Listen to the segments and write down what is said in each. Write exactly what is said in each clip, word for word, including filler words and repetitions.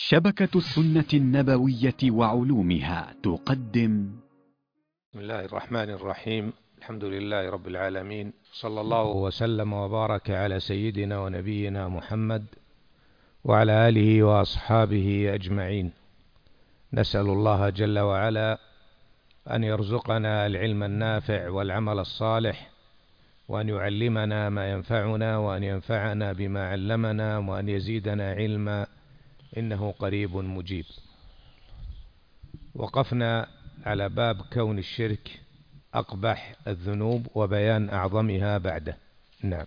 شبكة السنة النبوية وعلومها تقدم. بسم الله الرحمن الرحيم. الحمد لله رب العالمين، صلى الله وسلم وبارك على سيدنا ونبينا محمد وعلى آله وأصحابه أجمعين. نسأل الله جل وعلا أن يرزقنا العلم النافع والعمل الصالح، وأن يعلمنا ما ينفعنا، وأن ينفعنا بما علمنا، وأن يزيدنا علما، إنه قريب مجيب. وقفنا على باب كون الشرك أقبح الذنوب وبيان أعظمها بعده. نعم.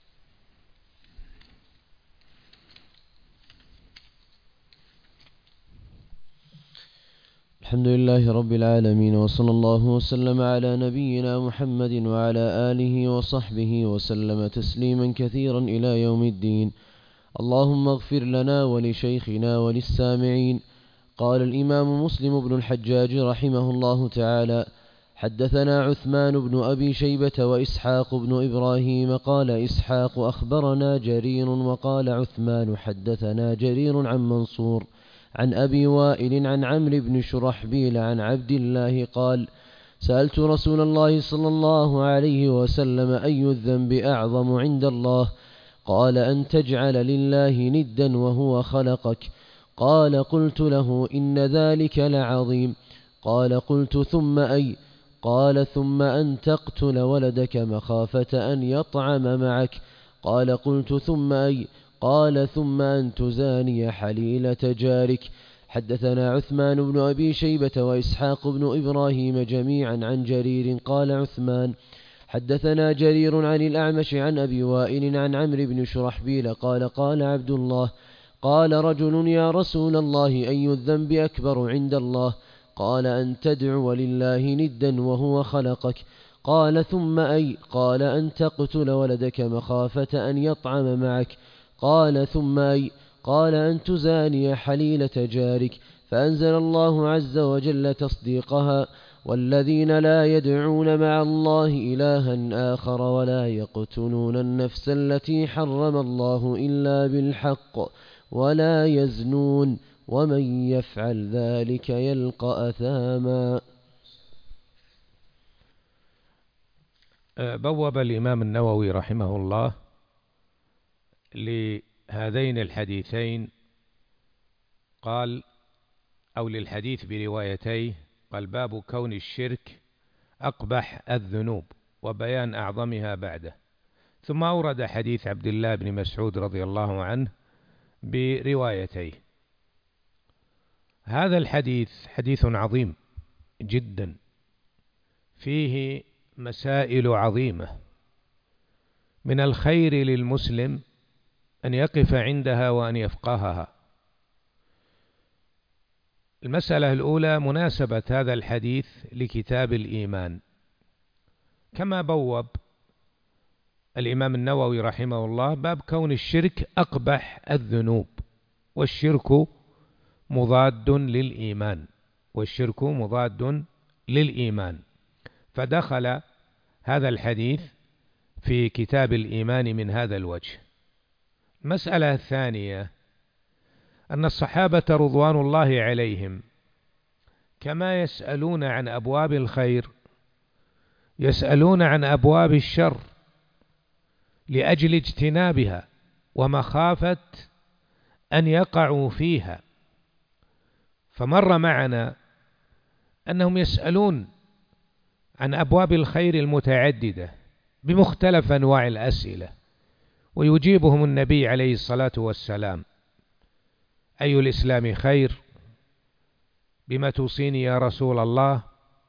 الحمد لله رب العالمين، وصلى الله وسلم على نبينا محمد وعلى آله وصحبه وسلم تسليما كثيرا إلى يوم الدين. اللهم اغفر لنا ولشيخنا وللسامعين. قال الإمام مسلم بن الحجاج رحمه الله تعالى: حدثنا عثمان بن أبي شيبة وإسحاق بن إبراهيم. قال إسحاق: أخبرنا جرير. وقال عثمان: حدثنا جرير عن منصور عن أبي وائل عن عمرو بن شرحبيل عن عبد الله قال: سألت رسول الله صلى الله عليه وسلم: أي الذنب أعظم عند الله؟ قال: أن تجعل لله ندا وهو خلقك. قال: قلت له: إن ذلك لعظيم. قال: قلت: ثم أي؟ قال: ثم أن تقتل ولدك مخافة أن يطعم معك. قال: قلت: ثم أي؟ قال: ثم أن تزاني حليلة جارك. حدثنا عثمان بن أبي شيبة وإسحاق بن إبراهيم جميعا عن جرير. قال عثمان: حدثنا جرير عن الأعمش عن أبي وائل عن عمرو بن شرحبيل قال: قال عبد الله: قال رجل: يا رسول الله، أي الذنب أكبر عند الله؟ قال: أن تدعو لله ندا وهو خلقك. قال: ثم أي؟ قال: أن تقتل ولدك مخافة أن يطعم معك. قال: ثم أي؟ قال: أن تزاني حليلة جارك. فأنزل الله عز وجل تصديقها: والذين لا يدعون مع الله إلها آخر ولا يقتلون النفس التي حرم الله إلا بالحق ولا يزنون ومن يفعل ذلك يلقى أثاما. بوب الإمام النووي رحمه الله لهذين الحديثين، قال أو للحديث بروايتيه، قال: باب كون الشرك أقبح الذنوب وبيان أعظمها بعده. ثم أورد حديث عبد الله بن مسعود رضي الله عنه بروايتيه. هذا الحديث حديث عظيم جدا، فيه مسائل عظيمة، من الخير للمسلم أن يقف عندها وأن يفقهها. المسألة الأولى: مناسبة هذا الحديث لكتاب الإيمان. كما بوب الإمام النووي رحمه الله باب كون الشرك أقبح الذنوب، والشرك مضاد للإيمان، والشرك مضاد للإيمان، فدخل هذا الحديث في كتاب الإيمان من هذا الوجه. المسألة الثانية: أن الصحابة رضوان الله عليهم كما يسألون عن أبواب الخير يسألون عن أبواب الشر لأجل اجتنابها ومخافة أن يقعوا فيها. فمر معنا أنهم يسألون عن أبواب الخير المتعددة بمختلف أنواع الأسئلة، ويجيبهم النبي عليه الصلاة والسلام: أي الإسلام خير؟ بما توصيني يا رسول الله؟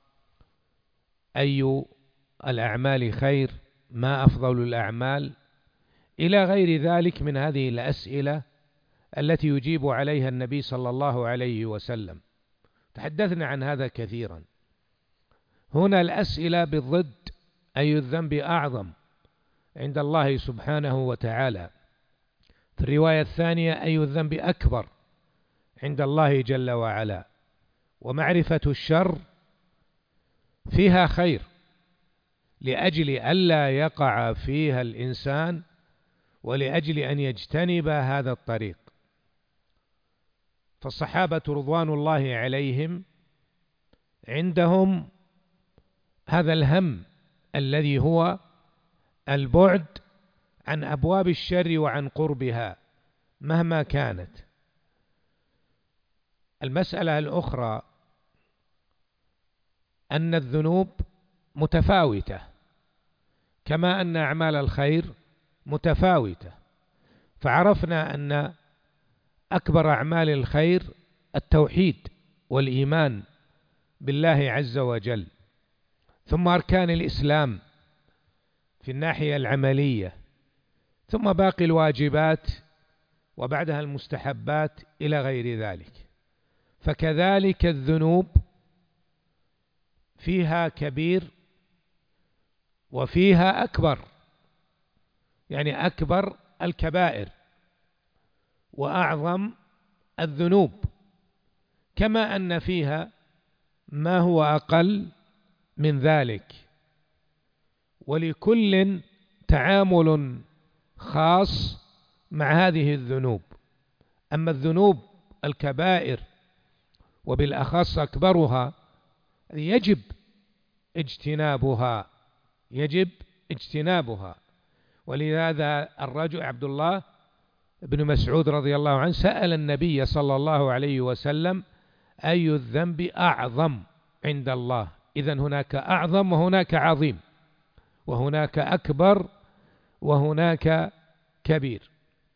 أي الأعمال خير؟ ما أفضل الأعمال؟ إلى غير ذلك من هذه الأسئلة التي يجيب عليها النبي صلى الله عليه وسلم. تحدثنا عن هذا كثيرا. هنا الأسئلة بالضد: أي الذنب أعظم عند الله سبحانه وتعالى؟ في الرواية الثانية: أي الذنب أكبر عند الله جل وعلا؟ ومعرفة الشر فيها خير لأجل ألا يقع فيها الإنسان، ولأجل أن يجتنب هذا الطريق. فالصحابة رضوان الله عليهم عندهم هذا الهم الذي هو البعد عن أبواب الشر وعن قربها مهما كانت. المسألة الأخرى أن الذنوب متفاوتة كما أن أعمال الخير متفاوتة، فعرفنا أن أكبر أعمال الخير التوحيد والإيمان بالله عز وجل، ثم أركان الإسلام في الناحية العملية، ثم باقي الواجبات وبعدها المستحبات إلى غير ذلك. فكذلك الذنوب فيها كبير وفيها أكبر، يعني أكبر الكبائر وأعظم الذنوب، كما أن فيها ما هو أقل من ذلك، ولكل تعامل خاص مع هذه الذنوب. أما الذنوب الكبائر وبالأخص أكبرها يجب اجتنابها يجب اجتنابها ولهذا الرجل عبد الله بن مسعود رضي الله عنه سأل النبي صلى الله عليه وسلم أي الذنب أعظم عند الله؟ إذن هناك أعظم وهناك عظيم، وهناك أكبر وهناك كبير.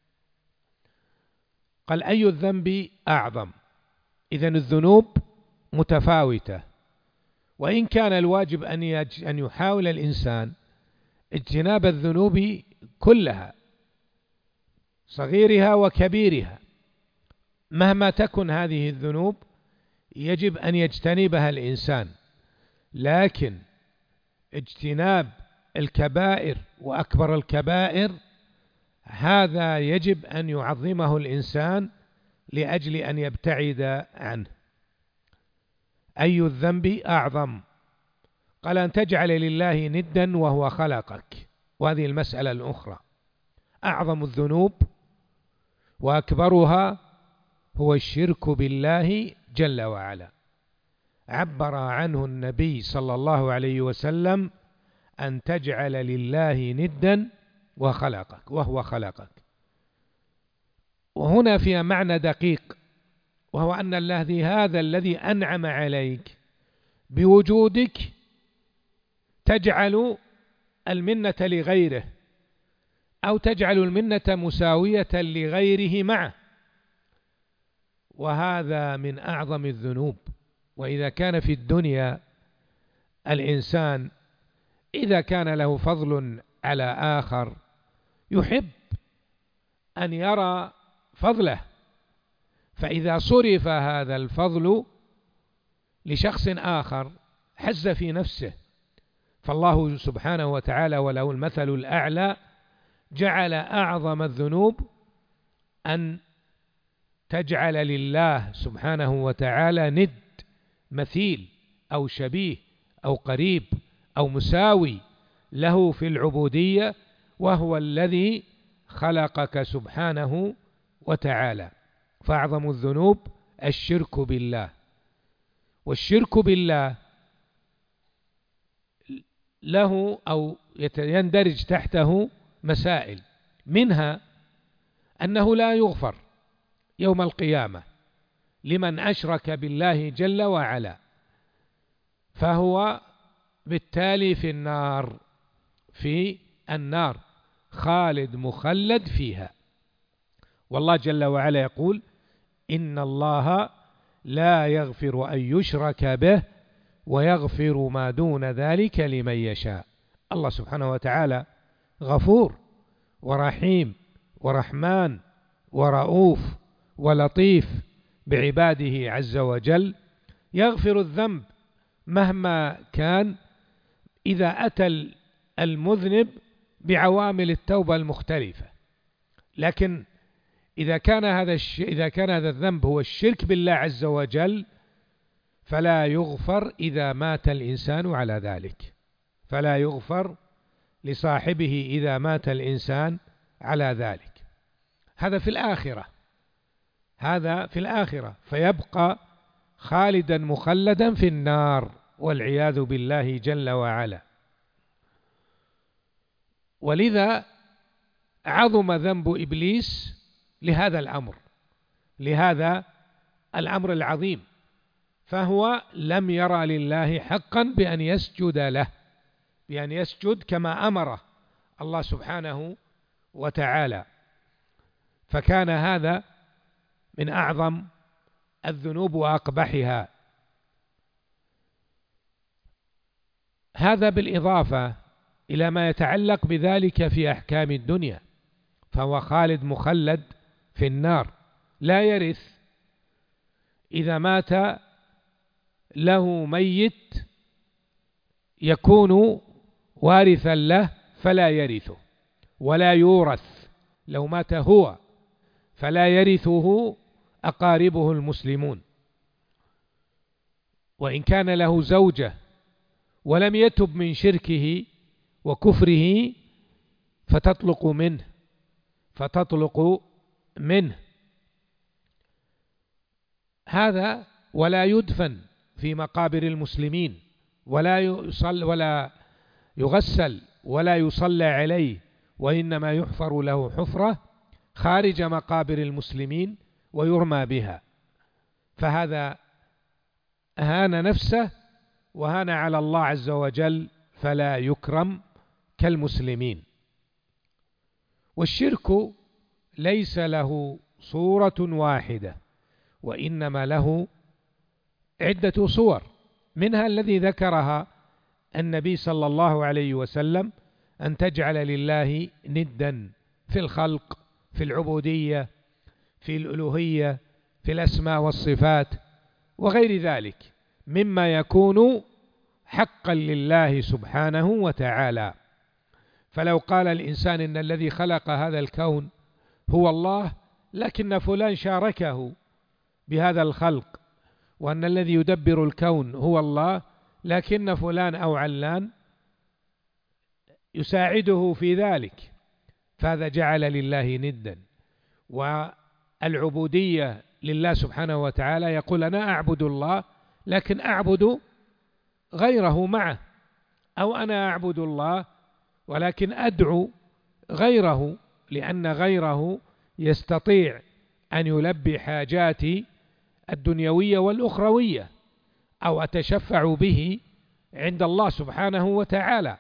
قال أي الذنب أعظم؟ إذن الذنوب متفاوتة، وإن كان الواجب أن أن يحاول الإنسان اجتناب الذنوب كلها صغيرها وكبيرها، مهما تكن هذه الذنوب يجب أن يجتنبها الإنسان، لكن اجتناب الكبائر وأكبر الكبائر هذا يجب أن يعظمه الإنسان لأجل أن يبتعد عنه. أي الذنب أعظم؟ قال أن تجعل لله ندا وهو خلقك، وهذه المسألة الأخرى. أعظم الذنوب وأكبرها هو الشرك بالله جل وعلا، عبر عنه النبي صلى الله عليه وسلم أن تجعل لله ندا وخلقك وهو خلقك. وهنا فيها معنى دقيق، وهو أن الله هذا الذي أنعم عليك بوجودك تجعل المنة لغيره أو تجعل المنة مساوية لغيره معه، وهذا من أعظم الذنوب. وإذا كان في الدنيا الإنسان إذا كان له فضل على آخر يحب أن يرى فضله، فإذا صرف هذا الفضل لشخص آخر حز في نفسه. فالله سبحانه وتعالى وله المثل الأعلى جعل أعظم الذنوب أن تجعل لله سبحانه وتعالى ند، مثيل أو شبيه أو قريب أو مساوي له في العبودية، وهو الذي خلقك سبحانه وتعالى. فأعظم الذنوب الشرك بالله، والشرك بالله له أو يندرج تحته مسائل، منها أنه لا يغفر يوم القيامة لمن أشرك بالله جل وعلا، فهو بالتالي في النار في النار خالد مخلد فيها. والله جل وعلا يقول إن الله لا يغفر أن يشرك به ويغفر ما دون ذلك لمن يشاء. الله سبحانه وتعالى غفور ورحيم ورحمن ورؤوف ولطيف بعباده عز وجل، يغفر الذنب مهما كان إذا أتى المذنب بعوامل التوبة المختلفة. لكن إذا كان هذا الش... إذا كان هذا الذنب هو الشرك بالله عز وجل فلا يغفر إذا مات الإنسان على ذلك، فلا يغفر لصاحبه إذا مات الإنسان على ذلك. هذا في الآخرة، هذا في الآخرة، فيبقى خالدا مخلدا في النار والعياذ بالله جل وعلا. ولذا عظم ذنب إبليس لهذا الأمر، لهذا الأمر العظيم، فهو لم يرى لله حقا بأن يسجد له، بأن يسجد كما أمره الله سبحانه وتعالى، فكان هذا من أعظم الذنوب وأقبحها. هذا بالإضافة إلى ما يتعلق بذلك في أحكام الدنيا، فهو خالد مخلد في النار، لا يرث. إذا مات له ميت يكون وارثا له فلا يرثه ولا يورث، لو مات هو فلا يرثه أقاربه المسلمون. وإن كان له زوجة ولم يتب من شركه وكفره فتطلق منه فتطلق منه هذا، ولا يدفن في مقابر المسلمين، ولا يصل ولا يغسل ولا يصلى عليه، وإنما يحفر له حفرة خارج مقابر المسلمين ويرمى بها، فهذا أهان نفسه وهان على الله عز وجل، فلا يكرم كالمسلمين. والشرك ليس له صورة واحدة، وإنما له عدة صور، منها الذي ذكرها النبي صلى الله عليه وسلم، أن تجعل لله ندا في الخلق، في العبودية، في الألوهية، في الأسماء والصفات وغير ذلك مما يكون حقا لله سبحانه وتعالى. فلو قال الإنسان إن الذي خلق هذا الكون هو الله، لكن فلان شاركه بهذا الخلق، وأن الذي يدبر الكون هو الله، لكن فلان أو علان يساعده في ذلك، فهذا جعل لله ندا. والعبودية لله سبحانه وتعالى يقول أنا أعبد الله لكن أعبد غيره معه، أو أنا أعبد الله ولكن أدعو غيره، لأن غيره يستطيع أن يلبي حاجاتي الدنيوية والأخروية، أو أتشفع به عند الله سبحانه وتعالى.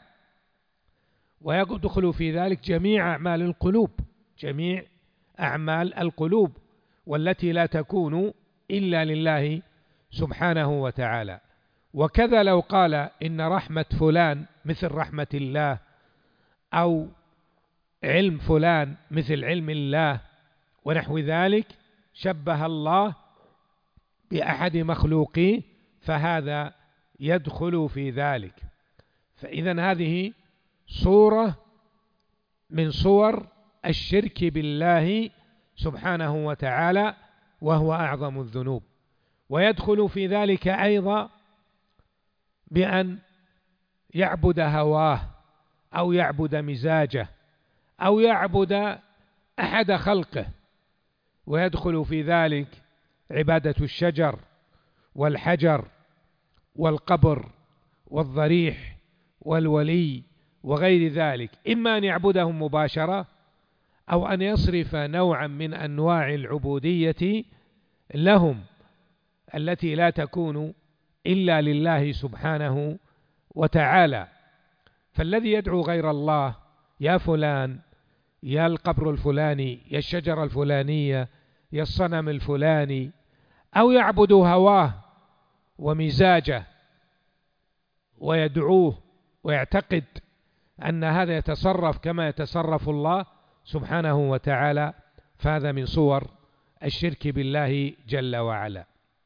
ويدخل في ذلك جميع أعمال القلوب، جميع أعمال القلوب والتي لا تكون إلا لله سبحانه وتعالى. وكذا لو قال إن رحمة فلان مثل رحمة الله، أو علم فلان مثل علم الله ونحو ذلك، شبه الله بأحد مخلوقيه، فهذا يدخل في ذلك. فإذا هذه صورة من صور الشرك بالله سبحانه وتعالى، وهو أعظم الذنوب. ويدخل في ذلك أيضا بأن يعبد هواه، أو يعبد مزاجه، أو يعبد أحد خلقه. ويدخل في ذلك عبادة الشجر والحجر والقبر والضريح والولي وغير ذلك، إما أن يعبدهم مباشرة، أو أن يصرف نوعا من أنواع العبودية لهم التي لا تكون إلا لله سبحانه وتعالى. فالذي يدعو غير الله، يا فلان، يا القبر الفلاني، يا الشجرة الفلانية، يا الصنم الفلاني، أو يعبد هواه ومزاجه ويدعوه ويعتقد أن هذا يتصرف كما يتصرف الله سبحانه وتعالى، فهذا من صور الشرك بالله جل وعلا.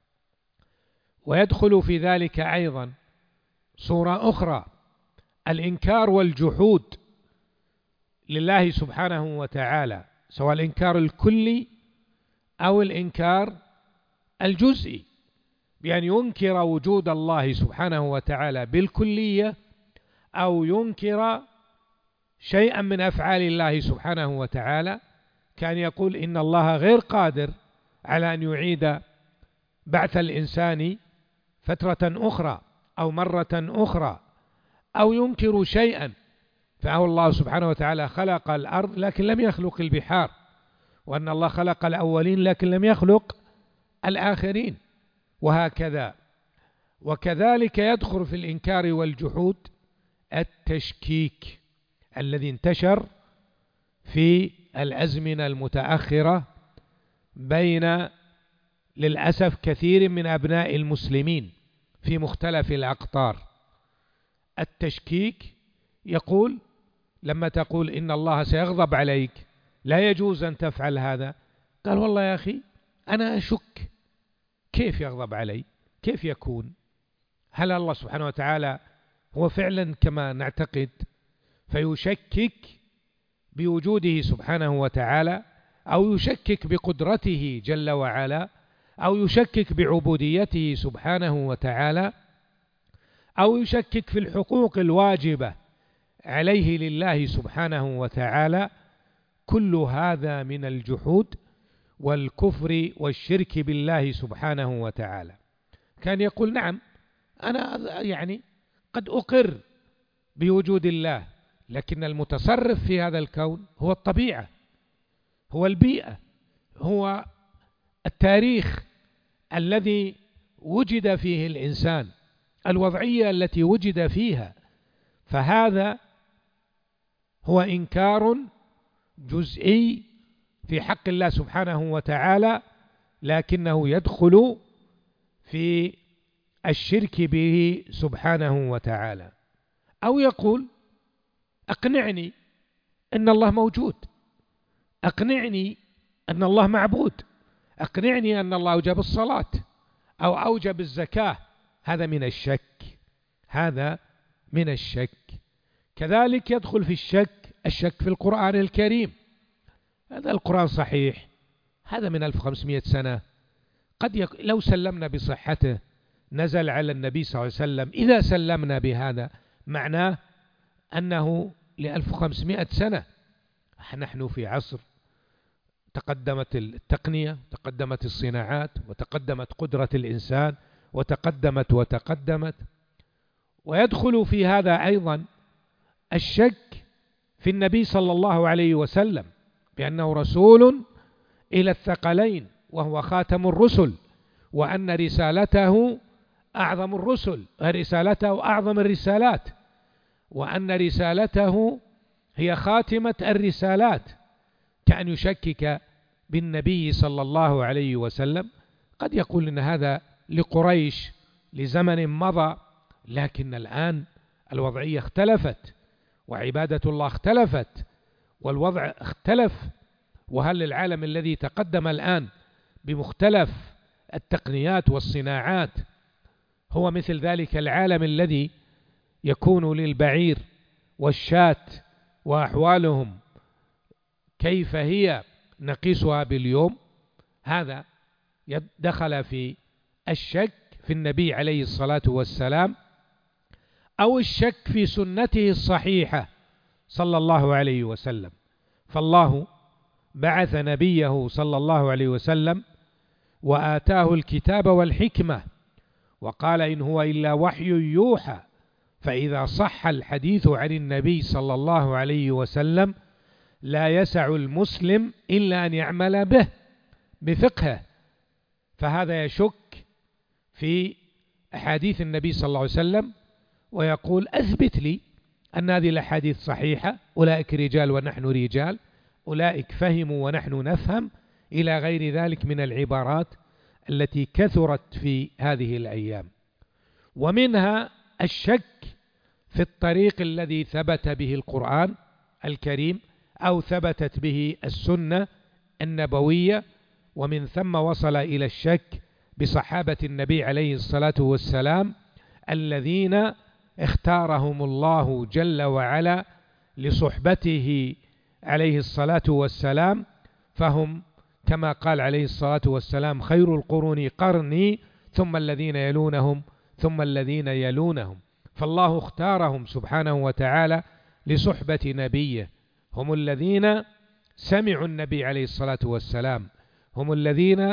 ويدخل في ذلك أيضا صورة أخرى، الإنكار والجحود لله سبحانه وتعالى، سواء الإنكار الكلي أو الإنكار الجزئي، بأن ينكر وجود الله سبحانه وتعالى بالكلية، أو ينكر شيئا من أفعال الله سبحانه وتعالى، كان يقول إن الله غير قادر على أن يعيد بعث الإنسان فترة أخرى أو مرة أخرى، أو ينكر شيئا، فهو الله سبحانه وتعالى خلق الأرض لكن لم يخلق البحار، وأن الله خلق الأولين لكن لم يخلق الآخرين، وهكذا. وكذلك يدخل في الإنكار والجحود التشكيك الذي انتشر في الأزمنة المتأخرة بين للأسف كثير من أبناء المسلمين في مختلف الأقطار. التشكيك يقول لما تقول إن الله سيغضب عليك لا يجوز أن تفعل هذا، قال والله يا أخي أنا أشك، كيف يغضب علي؟ كيف يكون؟ هل الله سبحانه وتعالى هو فعلا كما نعتقد؟ فيشكك بوجوده سبحانه وتعالى، أو يشكك بقدرته جل وعلا، أو يشكك بعبوديته سبحانه وتعالى، أو يشكك في الحقوق الواجبة عليه لله سبحانه وتعالى. كل هذا من الجحود والكفر والشرك بالله سبحانه وتعالى. كان يقول نعم أنا يعني قد أقر بوجود الله، لكن المتصرف في هذا الكون هو الطبيعة، هو البيئة، هو التاريخ الذي وجد فيه الإنسان، الوضعية التي وجد فيها. فهذا هو إنكار جزئي في حق الله سبحانه وتعالى، لكنه يدخل في الشرك به سبحانه وتعالى. أو يقول أقنعني أن الله موجود، أقنعني أن الله معبود، أقنعني أن الله أوجب الصلاة أو أوجب الزكاة. هذا من الشك، هذا من الشك. كذلك يدخل في الشك الشك في القرآن الكريم. هذا القرآن صحيح، هذا من ألف وخمسمائة سنة، قد يك... لو سلمنا بصحته نزل على النبي صلى الله عليه وسلم، إذا سلمنا بهذا معناه أنه لألف وخمسمائة سنة. نحن في عصر تقدمت التقنية، تقدمت الصناعات، وتقدمت قدرة الإنسان، وتقدمت وتقدمت. ويدخل في هذا أيضا الشك في النبي صلى الله عليه وسلم بأنه رسول إلى الثقلين وهو خاتم الرسل، وأن رسالته أعظم الرسل، رسالته أعظم الرسالات، وأن رسالته هي خاتمة الرسالات، كأن يشكك بالنبي صلى الله عليه وسلم. قد يقول إن هذا لقريش لزمن مضى، لكن الآن الوضعية اختلفت، وعبادة الله اختلفت، والوضع اختلف. وهل العالم الذي تقدم الآن بمختلف التقنيات والصناعات هو مثل ذلك العالم الذي يكون للبعير والشاة وأحوالهم كيف هي نقيسها باليوم؟ هذا دخل في الشك في النبي عليه الصلاة والسلام، أو الشك في سنته الصحيحة صلى الله عليه وسلم. فالله بعث نبيه صلى الله عليه وسلم وآتاه الكتاب والحكمة، وقال إن هو إلا وحي يوحى. فإذا صح الحديث عن النبي صلى الله عليه وسلم لا يسع المسلم إلا أن يعمل به بفقهه. فهذا يشك في أحاديث النبي صلى الله عليه وسلم ويقول أثبت لي أن هذه الأحاديث صحيحة، أولئك رجال ونحن رجال، أولئك فهموا ونحن نفهم، إلى غير ذلك من العبارات التي كثرت في هذه الأيام. ومنها الشك في الطريق الذي ثبت به القرآن الكريم أو ثبتت به السنة النبوية، ومن ثم وصل إلى الشك بصحابة النبي عليه الصلاة والسلام الذين اختارهم الله جل وعلا لصحبته عليه الصلاة والسلام، فهم كما قال عليه الصلاة والسلام خير القرون قرني ثم الذين يلونهم ثم الذين يلونهم. فالله اختارهم سبحانه وتعالى لصحبة نبيه، هم الذين سمعوا النبي عليه الصلاة والسلام، هم الذين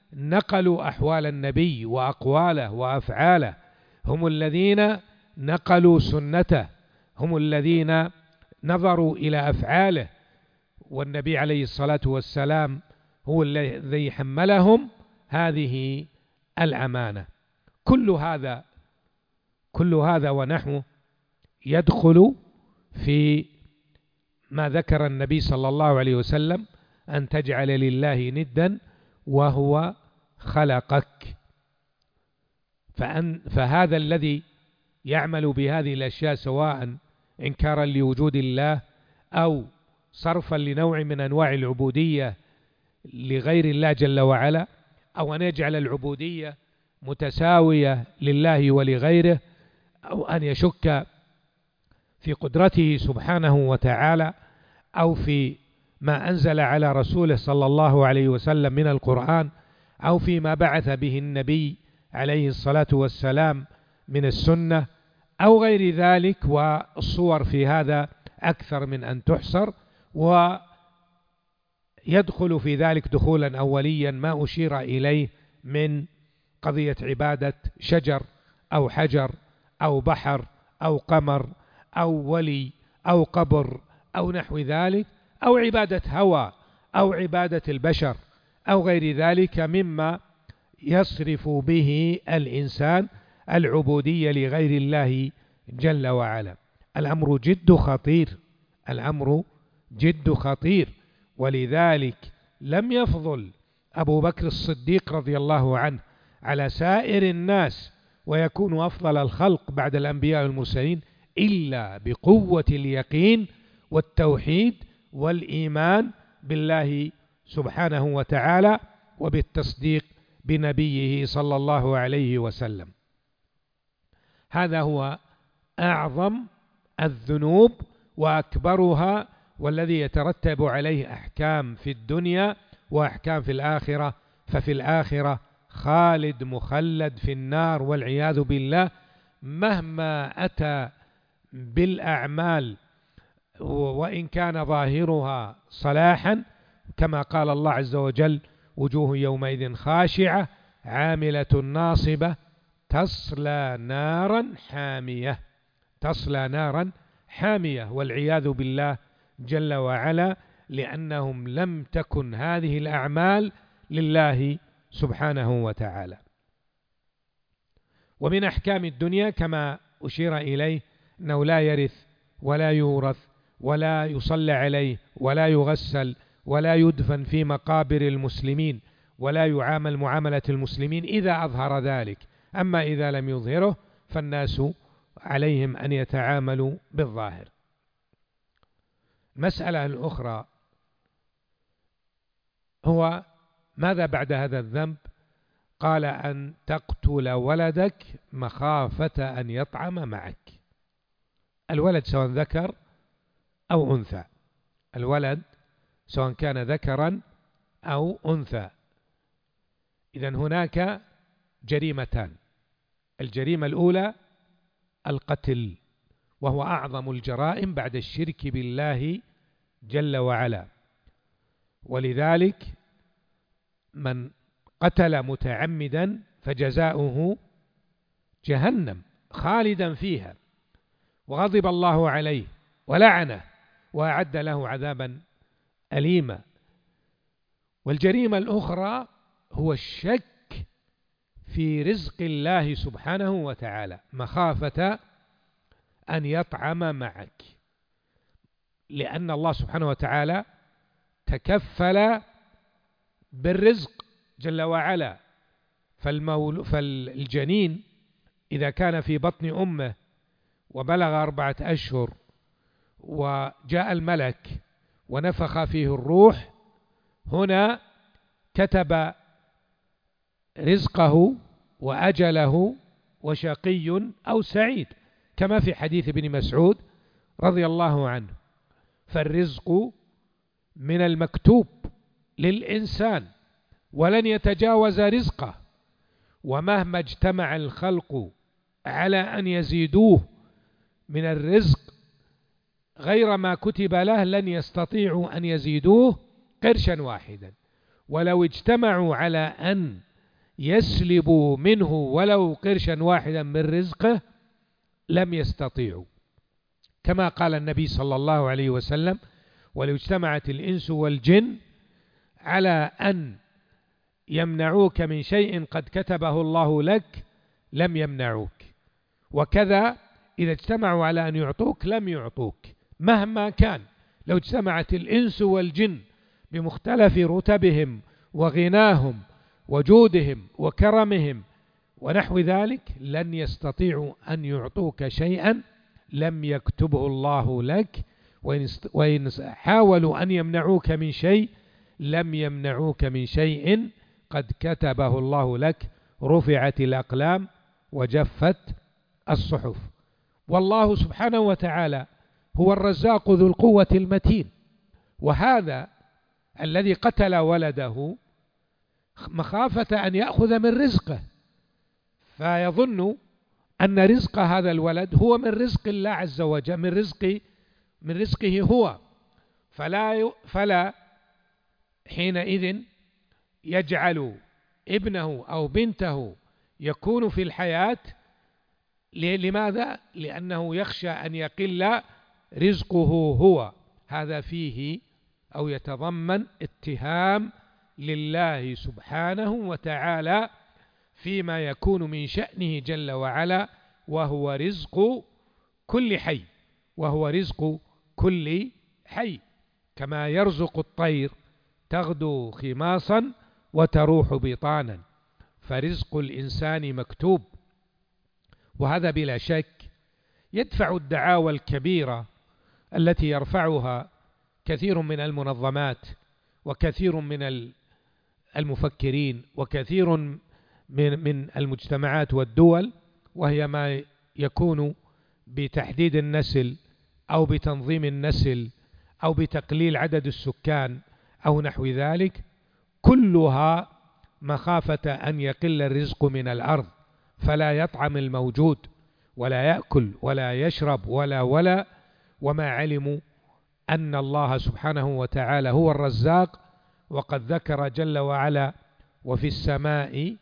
نقلوا أحوال النبي وأقواله وأفعاله، هم الذين نقلوا سنته، هم الذين نظروا إلى أفعاله، والنبي عليه الصلاة والسلام هو الذي حملهم هذه الأمانة. كل هذا كل هذا ونحوه يدخل في ما ذكر النبي صلى الله عليه وسلم أن تجعل لله ندا وهو خلقك. فأن فهذا الذي يعمل بهذه الأشياء سواء إنكارا لوجود الله أو صرفا لنوع من أنواع العبودية لغير الله جل وعلا، أو أن يجعل العبودية متساوية لله ولغيره، أو أن يشك في قدرته سبحانه وتعالى أو في ما أنزل على رسوله صلى الله عليه وسلم من القرآن، أو فيما بعث به النبي عليه الصلاة والسلام من السنة أو غير ذلك. والصور في هذا أكثر من أن تحصر، ويدخل في ذلك دخولا أوليا ما أشير إليه من قضية عبادة شجر أو حجر أو بحر أو قمر أو ولي أو قبر أو نحو ذلك، أو عبادة هوى أو عبادة البشر أو غير ذلك مما يصرف به الإنسان العبودية لغير الله جل وعلا. الأمر جد خطير، الأمر جد خطير. ولذلك لم يفضل أبو بكر الصديق رضي الله عنه على سائر الناس ويكون أفضل الخلق بعد الأنبياء والمرسلين إلا بقوة اليقين والتوحيد والإيمان بالله سبحانه وتعالى وبالتصديق بنبيه صلى الله عليه وسلم. هذا هو أعظم الذنوب وأكبرها، والذي يترتب عليه أحكام في الدنيا وأحكام في الآخرة. ففي الآخرة خالد مخلد في النار والعياذ بالله، مهما أتى بالأعمال وإن كان ظاهرها صلاحا، كما قال الله عز وجل: وجوه يومئذ خاشعة عاملة ناصبة تصلى نارا حامية، تصلى نارا حامية والعياذ بالله جل وعلا، لأنهم لم تكن هذه الأعمال لله سبحانه وتعالى. ومن أحكام الدنيا كما أشير إليه أنه لا يرث ولا يورث ولا يصلى عليه ولا يغسل ولا يدفن في مقابر المسلمين ولا يعامل معاملة المسلمين إذا أظهر ذلك. أما إذا لم يظهره فالناس عليهم أن يتعاملوا بالظاهر. مسألة الأخرى هو ماذا بعد هذا الذنب؟ قال: أن تقتل ولدك مخافة أن يطعم معك. الولد سواء ذكر أو أنثى، الولد سواء كان ذكرا أو أنثى. إذن هناك جريمتان: الجريمة الأولى القتل، وهو أعظم الجرائم بعد الشرك بالله جل وعلا. ولذلك من قتل متعمدا فجزاؤه جهنم خالدا فيها، وغضب الله عليه ولعنه وأعد له عذابا أليما. والجريمة الأخرى هو الشك في رزق الله سبحانه وتعالى مخافة أن يطعم معك، لأن الله سبحانه وتعالى تكفل بالرزق جل وعلا. فالمول فالجنين إذا كان في بطن أمه وبلغ أربعة أشهر وجاء الملك ونفخ فيه الروح، هنا كتب رزقه وأجله وشقي أو سعيد، كما في حديث ابن مسعود رضي الله عنه. فالرزق من المكتوب للإنسان ولن يتجاوز رزقه، ومهما اجتمع الخلق على أن يزيدوه من الرزق غير ما كتب له لن يستطيعوا أن يزيدوه قرشا واحدا. ولو اجتمعوا على أن يسلبوا منه ولو قرشا واحدا من رزقه لم يستطيعوا، كما قال النبي صلى الله عليه وسلم: ولو اجتمعت الإنس والجن على أن يمنعوك من شيء قد كتبه الله لك لم يمنعوك. وكذا إذا اجتمعوا على أن يعطوك لم يعطوك مهما كان. لو اجتمعت الإنس والجن بمختلف رتبهم وغناهم وجودهم وكرمهم ونحو ذلك لن يستطيعوا أن يعطوك شيئا لم يكتبه الله لك، وإن حاولوا أن يمنعوك من شيء لم يمنعوك من شيء قد كتبه الله لك. رفعت الأقلام وجفت الصحف. والله سبحانه وتعالى هو الرزاق ذو القوة المتين. وهذا الذي قتل ولده مخافة أن يأخذ من رزقه، فيظن أن رزق هذا الولد هو من رزق الله عز وجل، من رزق من رزقه هو، فلا فلا حينئذ يجعل ابنه أو بنته يكون في الحياة. لماذا؟ لأنه يخشى أن يقل رزقه هو. هذا فيه أو يتضمن اتهام لله سبحانه وتعالى فيما يكون من شأنه جل وعلا، وهو رزق كل حي، وهو رزق كل حي، كما يرزق الطير تغدو خماصا وتروح بطانا، فرزق الإنسان مكتوب. وهذا بلا شك يدفع الدعاوى الكبيرة التي يرفعها كثير من المنظمات وكثير من المفكرين وكثير من من المجتمعات والدول، وهي ما يكون بتحديد النسل أو بتنظيم النسل أو بتقليل عدد السكان أو نحو ذلك، كلها مخافة أن يقل الرزق من الأرض فلا يطعم الموجود ولا يأكل ولا يشرب ولا ولا وما علموا أن الله سبحانه وتعالى هو الرزاق. وقد ذكر جل وعلا: وفي السماء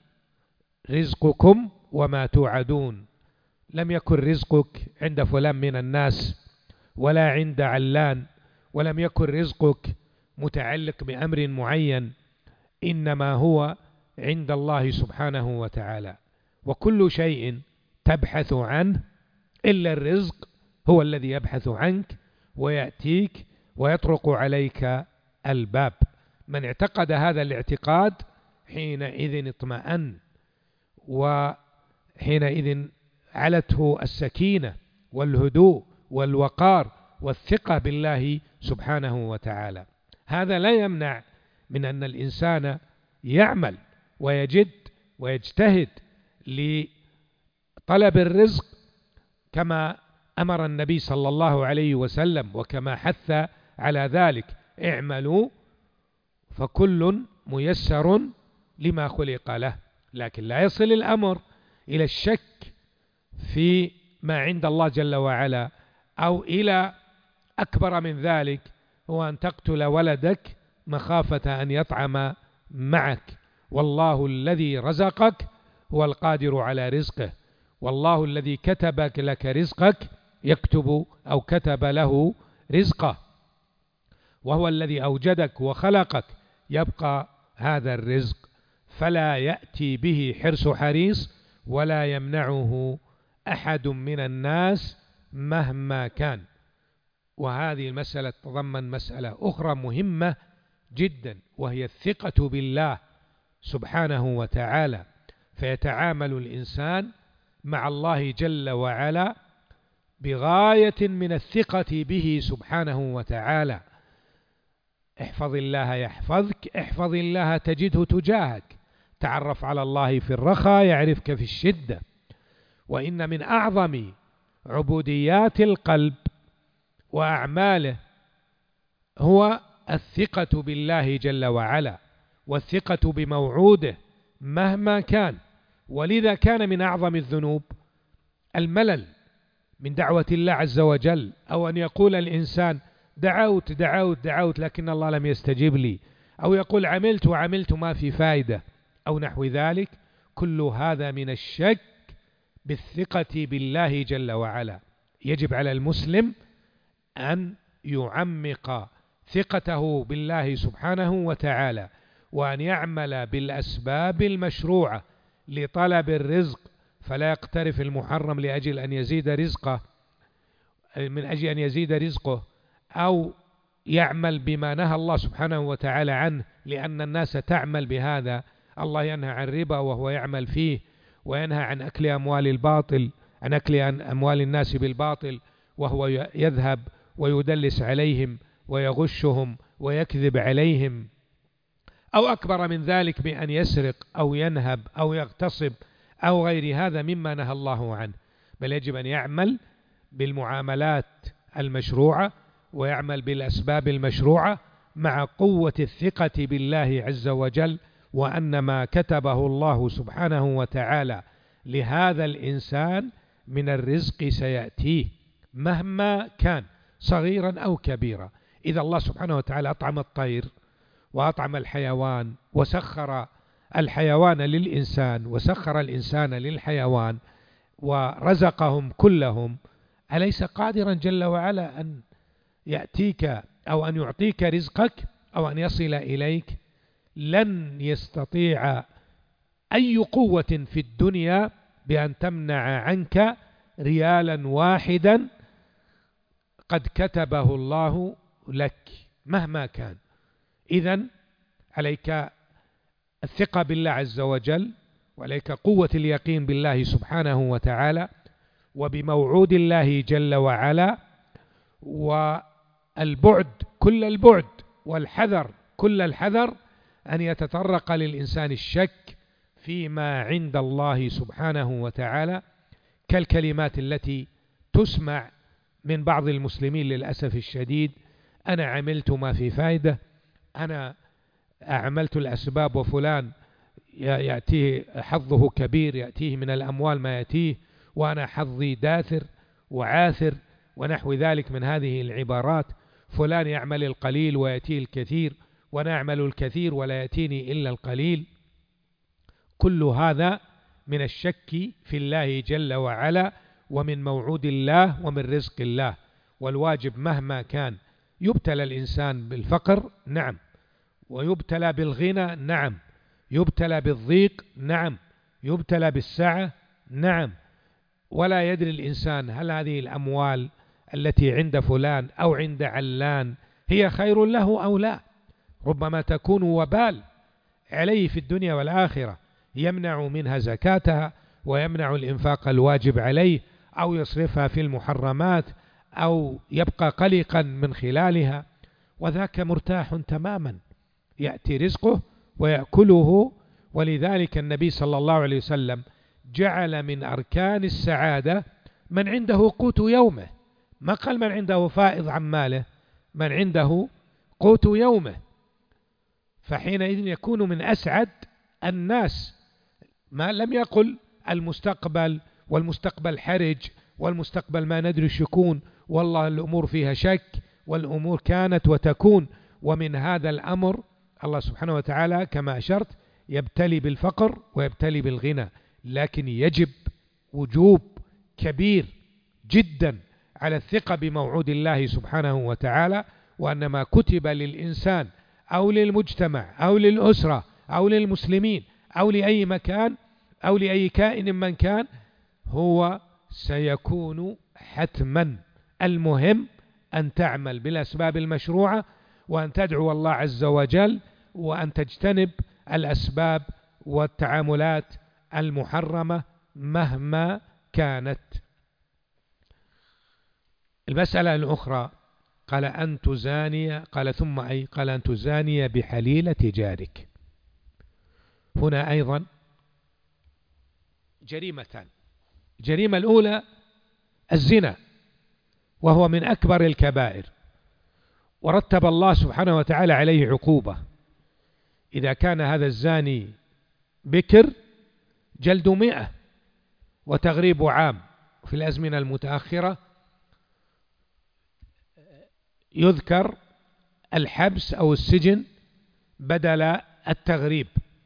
رزقكم وما توعدون. لم يكن رزقك عند فلان من الناس ولا عند علان، ولم يكن رزقك متعلق بأمر معين، إنما هو عند الله سبحانه وتعالى. وكل شيء تبحث عنه إلا الرزق هو الذي يبحث عنك ويأتيك ويطرق عليك الباب. من اعتقد هذا الاعتقاد حينئذ اطمأن، وحينئذ علته السكينة والهدوء والوقار والثقة بالله سبحانه وتعالى. هذا لا يمنع من أن الإنسان يعمل ويجد ويجتهد لطلب الرزق كما أمر النبي صلى الله عليه وسلم وكما حث على ذلك: اعملوا فكل ميسر لما خلق له. لكن لا يصل الأمر إلى الشك في ما عند الله جل وعلا، أو إلى أكبر من ذلك، هو أن تقتل ولدك مخافة أن يطعم معك. والله الذي رزقك هو القادر على رزقه، والله الذي كتب لك رزقك يكتب أو كتب له رزقه، وهو الذي أوجدك وخلقك يبقى هذا الرزق، فلا يأتي به حرص حريص ولا يمنعه أحد من الناس مهما كان. وهذه المسألة تتضمن مسألة أخرى مهمة جدا، وهي الثقة بالله سبحانه وتعالى. فيتعامل الإنسان مع الله جل وعلا بغاية من الثقة به سبحانه وتعالى. احفظ الله يحفظك، احفظ الله تجده تجاهك، تعرف على الله في الرخاء يعرفك في الشدة. وإن من أعظم عبوديات القلب وأعماله هو الثقة بالله جل وعلا، والثقة بموعوده مهما كان. ولذا كان من أعظم الذنوب الملل من دعوة الله عز وجل، أو أن يقول الإنسان: دعوت دعوت دعوت لكن الله لم يستجب لي، أو يقول عملت وعملت ما في فائدة أو نحو ذلك. كل هذا من الشك بالثقة بالله جل وعلا. يجب على المسلم أن يعمق ثقته بالله سبحانه وتعالى، وأن يعمل بالأسباب المشروعة لطلب الرزق، فلا يقترف المحرم لأجل أن يزيد رزقه من أجل أن يزيد رزقه، أو يعمل بما نهى الله سبحانه وتعالى عنه، لأن الناس تعمل بهذا. الله ينهى عن الربا وهو يعمل فيه، وينهى عن أكل أموال الباطل عن أكل أموال الناس بالباطل، وهو يذهب ويدلس عليهم ويغشهم ويكذب عليهم، أو أكبر من ذلك بأن يسرق أو ينهب أو يغتصب أو غير هذا مما نهى الله عنه. بل يجب أن يعمل بالمعاملات المشروعة ويعمل بالأسباب المشروعة مع قوة الثقة بالله عز وجل، وأن ما كتبه الله سبحانه وتعالى لهذا الإنسان من الرزق سيأتيه مهما كان صغيرا أو كبيرا. إذا الله سبحانه وتعالى أطعم الطير وأطعم الحيوان وسخر الحيوان للإنسان وسخر الإنسان للحيوان ورزقهم كلهم، أليس قادرا جل وعلا أن يأتيك أو أن يعطيك رزقك أو أن يصل إليك؟ لن يستطيع أي قوة في الدنيا بأن تمنع عنك ريالا واحدا قد كتبه الله لك مهما كان. إذن عليك الثقة بالله عز وجل، وعليك قوة اليقين بالله سبحانه وتعالى وبموعود الله جل وعلا، والبعد كل البعد والحذر كل الحذر أن يتطرق للإنسان الشك فيما عند الله سبحانه وتعالى، كالكلمات التي تسمع من بعض المسلمين للأسف الشديد: أنا عملت ما في فائدة، أنا عملت الأسباب وفلان يأتيه حظه كبير، يأتيه من الأموال ما يأتيه، وأنا حظي داثر وعاثر ونحو ذلك من هذه العبارات. فلان يعمل القليل ويأتيه الكثير، وأنا أعمل الكثير ولا يأتيني إلا القليل. كل هذا من الشك في الله جل وعلا ومن موعود الله ومن رزق الله. والواجب مهما كان، يبتلى الإنسان بالفقر نعم، ويبتلى بالغنى نعم، يبتلى بالضيق نعم، يبتلى بالسعة نعم، ولا يدري الإنسان هل هذه الأموال التي عند فلان أو عند علان هي خير له أو لا. ربما تكون وبال عليه في الدنيا والآخرة، يمنع منها زكاتها ويمنع الإنفاق الواجب عليه، أو يصرفها في المحرمات، أو يبقى قلقا من خلالها، وذاك مرتاح تماما، يأتي رزقه ويأكله. ولذلك النبي صلى الله عليه وسلم جعل من أركان السعادة من عنده قوت يومه، ما قال من عنده فائض عن ماله، من عنده قوت يومه، فحينئذ يكون من أسعد الناس. ما لم يقل المستقبل والمستقبل حرج والمستقبل ما ندري شكون، والله الأمور فيها شك، والأمور كانت وتكون. ومن هذا الأمر الله سبحانه وتعالى كما أشرت يبتلي بالفقر ويبتلي بالغنى، لكن يجب وجوب كبير جدا على الثقة بموعود الله سبحانه وتعالى، وأن ما كتب للإنسان أو للمجتمع أو للأسرة أو للمسلمين أو لأي مكان أو لأي كائن من كان هو سيكون حتما. المهم أن تعمل بالأسباب المشروعة، وأن تدعو الله عز وجل، وأن تجتنب الأسباب والتعاملات المحرمة مهما كانت. المسألة الأخرى قال أن تزاني، قال ثم أي قال أن تزاني بحليلة جارك. هنا أيضا جريمتان. الجريمة الأولى الزنا، وهو من أكبر الكبائر، ورتب الله سبحانه وتعالى عليه عقوبة. إذا كان هذا الزاني بكر جلد مئة وتغريب عام. في الأزمنة المتأخرة يذكر الحبس أو السجن بدل التغريب.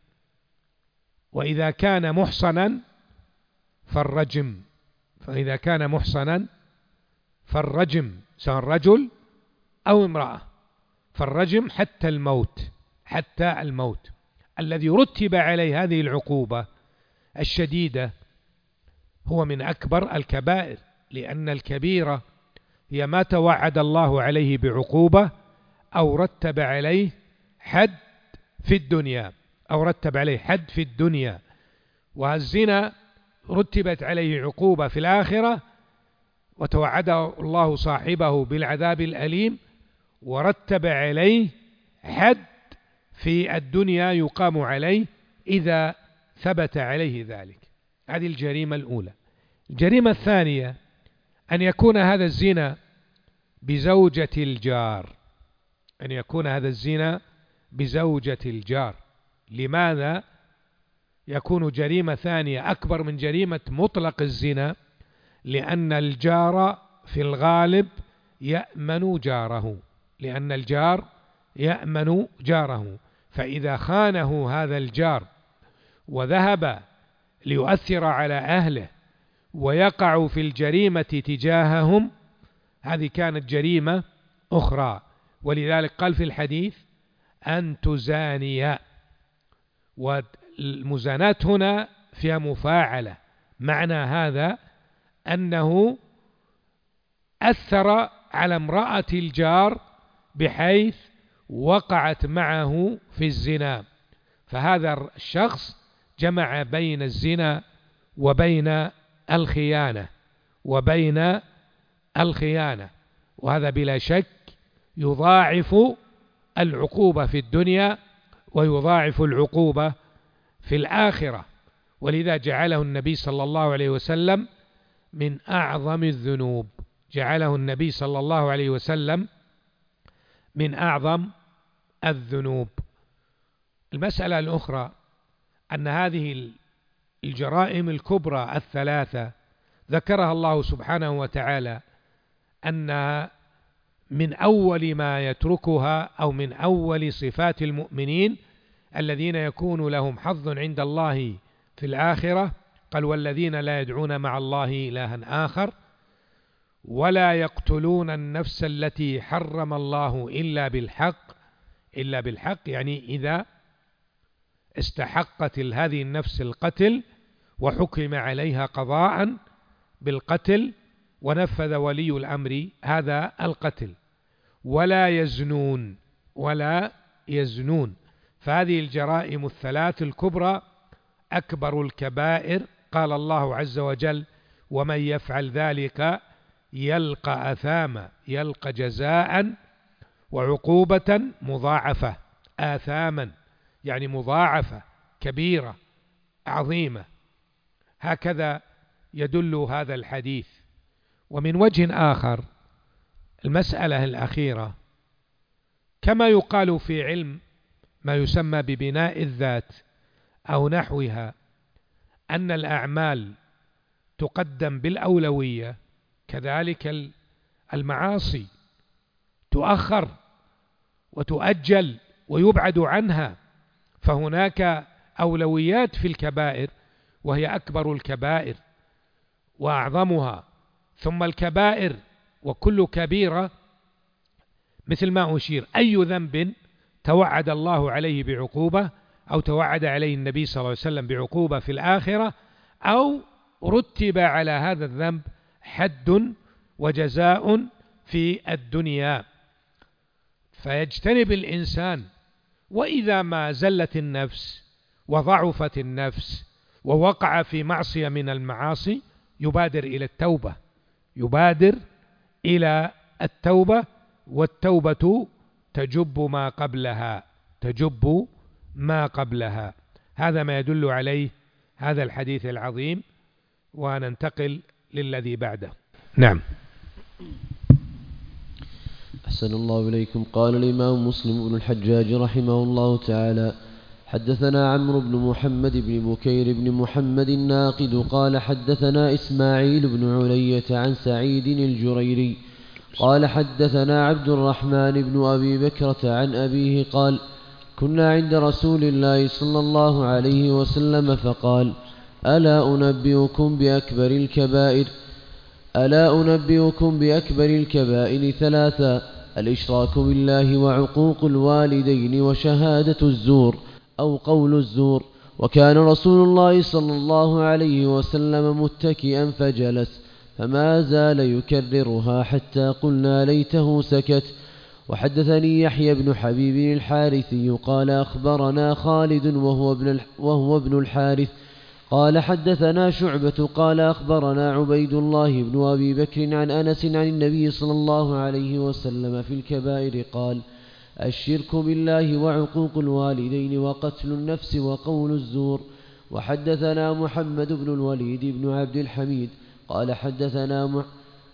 وإذا كان محصنا فالرجم، فإذا كان محصنا فالرجم سواء رجل أو امرأة، فالرجم حتى الموت، حتى الموت. الذي رتب عليه هذه العقوبة الشديدة هو من أكبر الكبائر، لأن الكبيرة هي ما توعد الله عليه بعقوبة أو رتب عليه حد في الدنيا، أو رتب عليه حد في الدنيا. والزنا رتبت عليه عقوبة في الآخرة وتوعد الله صاحبه بالعذاب الأليم، ورتب عليه حد في الدنيا يقام عليه إذا ثبت عليه ذلك. هذه الجريمة الأولى. الجريمة الثانية أن يكون هذا الزنا بزوجة الجار، أن يكون هذا الزنا بزوجة الجار. لماذا يكون جريمة ثانية أكبر من جريمة مطلق الزنا؟ لأن الجار في الغالب يأمن جاره، لأن الجار يأمن جاره، فإذا خانه هذا الجار وذهب ليؤثر على أهله ويقع في الجريمة تجاههم، هذه كانت جريمة أخرى. ولذلك قال في الحديث أن تزاني، والمزانات هنا فيها مفاعلة. معنى هذا أنه أثر على امرأة الجار بحيث وقعت معه في الزنا، فهذا الشخص جمع بين الزنا وبين الخيانة وبين الخيانة وهذا بلا شك يضاعف العقوبة في الدنيا ويضاعف العقوبة في الآخرة. ولذا جعله النبي صلى الله عليه وسلم من أعظم الذنوب، جعله النبي صلى الله عليه وسلم من أعظم الذنوب. المسألة الأخرى أن هذه الجرائم الكبرى الثلاثة ذكرها الله سبحانه وتعالى أن من أول ما يتركها أو من أول صفات المؤمنين الذين يكون لهم حظ عند الله في الآخرة، قال والذين لا يدعون مع الله إلها آخر ولا يقتلون النفس التي حرم الله إلا بالحق، إلا بالحق يعني إذا استحقت هذه النفس القتل وحكم عليها قضاء بالقتل ونفذ ولي الأمر هذا القتل. ولا يزنون، ولا يزنون. فهذه الجرائم الثلاث الكبرى أكبر الكبائر. قال الله عز وجل ومن يفعل ذلك يلقى أثاما، يلقى جزاء وعقوبة مضاعفة. آثاما يعني مضاعفة كبيرة عظيمة. هكذا يدل هذا الحديث. ومن وجه آخر المسألة الأخيرة كما يقال في علم ما يسمى ببناء الذات أو نحوها أن الأعمال تقدم بالأولوية، كذلك المعاصي تؤخر وتؤجل ويبعد عنها. فهناك أولويات في الكبائر وهي أكبر الكبائر وأعظمها، ثم الكبائر وكل كبيرة مثل ما أشير أي ذنب توعد الله عليه بعقوبة أو توعد عليه النبي صلى الله عليه وسلم بعقوبة في الآخرة أو رتب على هذا الذنب حد وجزاء في الدنيا، فيجتنب الإنسان. وإذا ما زلت النفس وضعفت النفس ووقع في معصية من المعاصي يبادر إلى التوبة، يبادر إلى التوبة، والتوبة تجب ما قبلها، تجب ما قبلها. هذا ما يدل عليه هذا الحديث العظيم. وننتقل للذي بعده. نعم. أحسن الله إليكم. قال الإمام مسلم بن الحجاج رحمه الله تعالى حدثنا عمرو بن محمد بن بكير بن محمد الناقد قال حدثنا إسماعيل بن علية عن سعيد الجريري قال حدثنا عبد الرحمن بن أبي بكرة عن أبيه قال كنا عند رسول الله صلى الله عليه وسلم فقال: ألا أنبئكم بأكبر الكبائر ألا أنبئكم بأكبر الكبائر ثلاثا: الإشراك بالله وعقوق الوالدين وشهادة الزور أو قول الزور. وكان رسول الله صلى الله عليه وسلم متكئا فجلس فما زال يكررها حتى قلنا ليته سكت. وحدثني يحيى بن حبيب الحارثي قال أخبرنا خالد وهو ابن, وهو ابن الحارث قال حدثنا شعبة قال أخبرنا عبيد الله بن أبي بكر عن أنس عن النبي صلى الله عليه وسلم في الكبائر قال: الشرك بالله وعقوق الوالدين وقتل النفس وقول الزور. وحدثنا محمد بن الوليد بن عبد الحميد قال حدثنا مح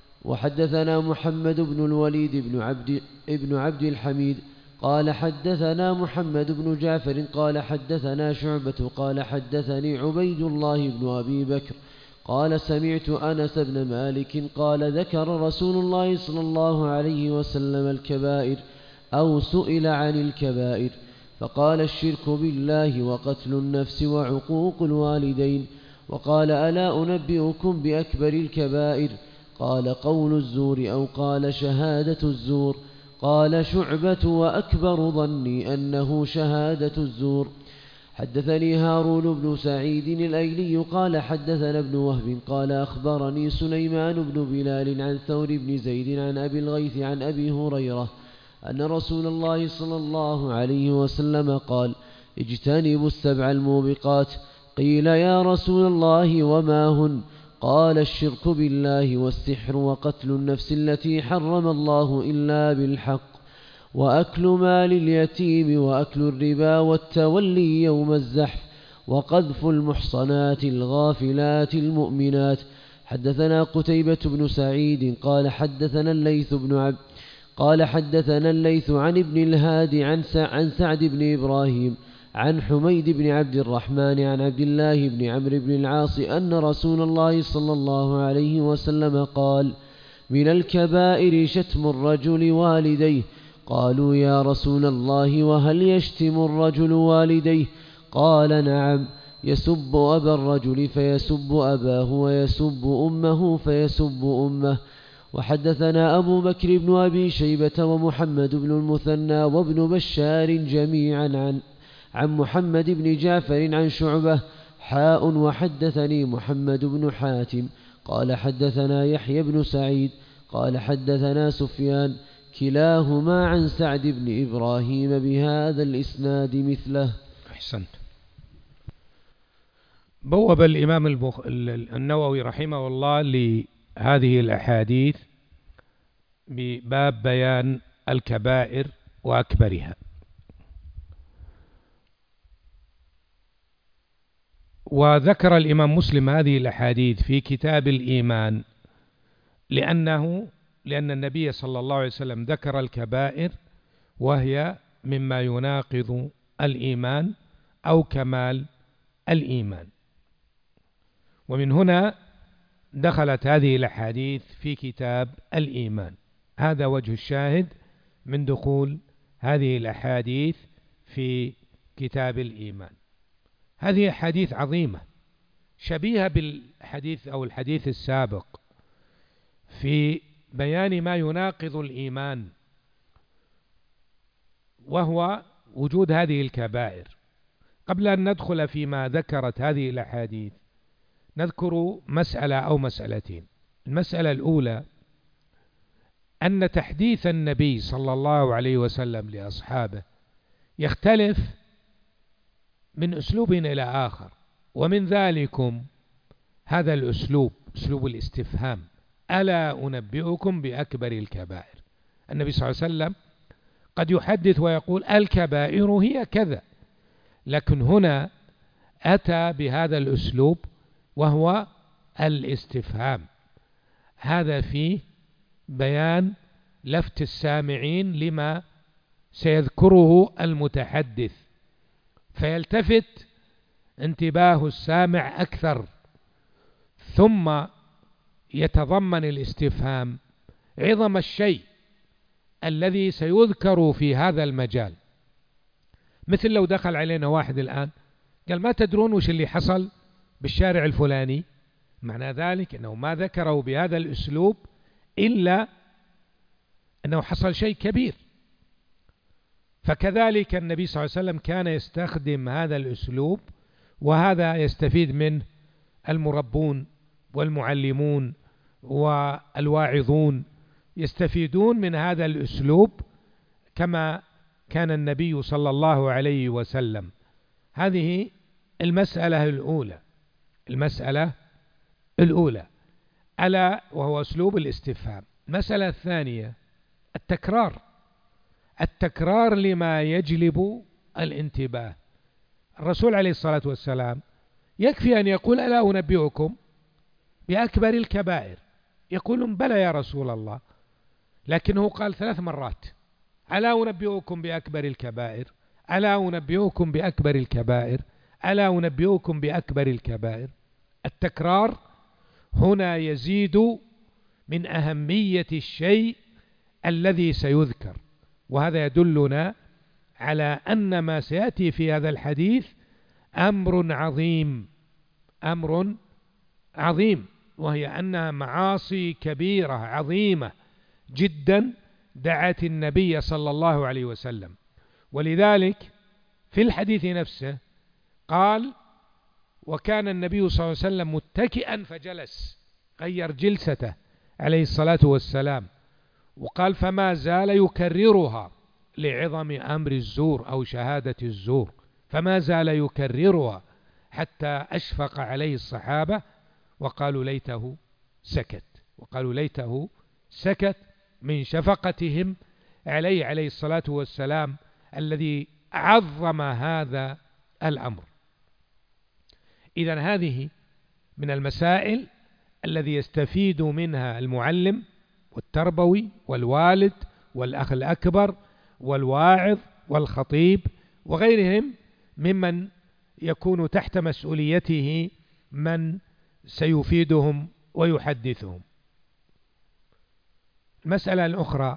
وحدثنا محمد بن الوليد بن عبد ابن عبد الحميد قال حدثنا محمد بن جعفر قال حدثنا شعبة قال حدثني عبيد الله بن أبي بكر قال سمعت أنس بن مالك قال ذكر رسول الله صلى الله عليه وسلم الكبائر أو سئل عن الكبائر فقال: الشرك بالله وقتل النفس وعقوق الوالدين. وقال: ألا أنبئكم بأكبر الكبائر؟ قال: قول الزور أو قال شهادة الزور. قال شعبة: وأكبر ظني أنه شهادة الزور. حدثني هارون بن سعيد الأيلي قال حدثنا ابن وهب قال أخبرني سليمان بن بلال عن ثور بن زيد عن أبي الغيث عن أبي هريرة أن رسول الله صلى الله عليه وسلم قال: اجتنبوا السبع الموبقات. قيل: يا رسول الله وما هن؟ قال: الشرك بالله والسحر وقتل النفس التي حرم الله إلا بالحق وأكل مال اليتيم وأكل الربا والتولي يوم الزحف وقذف المحصنات الغافلات المؤمنات. حدثنا قتيبة بن سعيد قال حدثنا الليث بن عبد قال حدثنا الليث عن ابن الهادي عن عن سعد بن إبراهيم عن حميد بن عبد الرحمن عن عبد الله بن عمرو بن العاص أن رسول الله صلى الله عليه وسلم قال: من الكبائر شتم الرجل والديه. قالوا: يا رسول الله وهل يشتم الرجل والديه؟ قال: نعم، يسب أبا الرجل فيسب أباه ويسب أمه فيسب أمه. وحدثنا أبو بكر بن أبي شيبة ومحمد بن المثنى وابن بشار جميعا عن عن محمد بن جعفر عن شعبة حاء. وحدثني محمد بن حاتم قال حدثنا يحيى بن سعيد قال حدثنا سفيان كلاهما عن سعد بن إبراهيم بهذا الإسناد مثله. أحسنت. بوب الإمام البخ... النووي رحمه الله لهذه الأحاديث بباب بيان الكبائر وأكبرها. وذكر الإمام مسلم هذه الأحاديث في كتاب الإيمان لأنه لأن النبي صلى الله عليه وسلم ذكر الكبائر وهي مما يناقض الإيمان أو كمال الإيمان، ومن هنا دخلت هذه الأحاديث في كتاب الإيمان. هذا وجه الشاهد من دخول هذه الأحاديث في كتاب الإيمان. هذه أحاديث عظيمة شبيهة بالحديث أو الحديث السابق في بيان ما يناقض الإيمان، وهو وجود هذه الكبائر. قبل أن ندخل فيما ذكرت هذه الأحاديث نذكر مسألة أو مسألتين. المسألة الأولى أن تحديث النبي صلى الله عليه وسلم لأصحابه يختلف من أسلوب إلى آخر، ومن ذلكم هذا الأسلوب أسلوب الاستفهام: ألا أنبئكم بأكبر الكبائر. النبي صلى الله عليه وسلم قد يحدث ويقول الكبائر هي كذا، لكن هنا أتى بهذا الأسلوب وهو الاستفهام. هذا فيه بيان لفت السامعين لما سيذكره المتحدث، فيلتفت انتباه السامع أكثر، ثم يتضمن الاستفهام عظم الشيء الذي سيذكر في هذا المجال، مثل لو دخل علينا واحد الآن قال ما تدرون وش اللي حصل بالشارع الفلاني، معنى ذلك أنه ما ذكره بهذا الأسلوب إلا أنه حصل شيء كبير. فكذلك النبي صلى الله عليه وسلم كان يستخدم هذا الأسلوب، وهذا يستفيد منه المربون والمعلمون والواعظون، يستفيدون من هذا الأسلوب كما كان النبي صلى الله عليه وسلم. هذه المسألة الأولى المسألة الأولى ألا وهو أسلوب الاستفهام. المسألة الثانية التكرار التكرار لما يجلب الانتباه. الرسول عليه الصلاة والسلام يكفي أن يقول ألا أنبئكم بأكبر الكبائر، يقولون بلى يا رسول الله، لكنه قال ثلاث مرات ألا أنبئكم بأكبر الكبائر، ألا أنبئكم بأكبر الكبائر، ألا أنبئكم بأكبر الكبائر. التكرار هنا يزيد من أهمية الشيء الذي سيذكر، وهذا يدلنا على أن ما سيأتي في هذا الحديث أمر عظيم أمر عظيم وهي أنها معاصي كبيرة عظيمة جدا دعت النبي صلى الله عليه وسلم. ولذلك في الحديث نفسه قال وكان النبي صلى الله عليه وسلم متكئا فجلس، غير جلسته عليه الصلاة والسلام، وقال فما زال يكررها لعظم أمر الزور أو شهادة الزور، فما زال يكررها حتى أشفق عليه الصحابة وقالوا ليته سكت وقالوا ليته سكت من شفقتهم عليه عليه الصلاة والسلام الذي عظم هذا الأمر. إذن هذه من المسائل الذي يستفيد منها المعلم والتربوي والوالد والأخ الأكبر والواعظ والخطيب وغيرهم ممن يكون تحت مسؤوليته من سيفيدهم ويحدثهم. المسألة الأخرى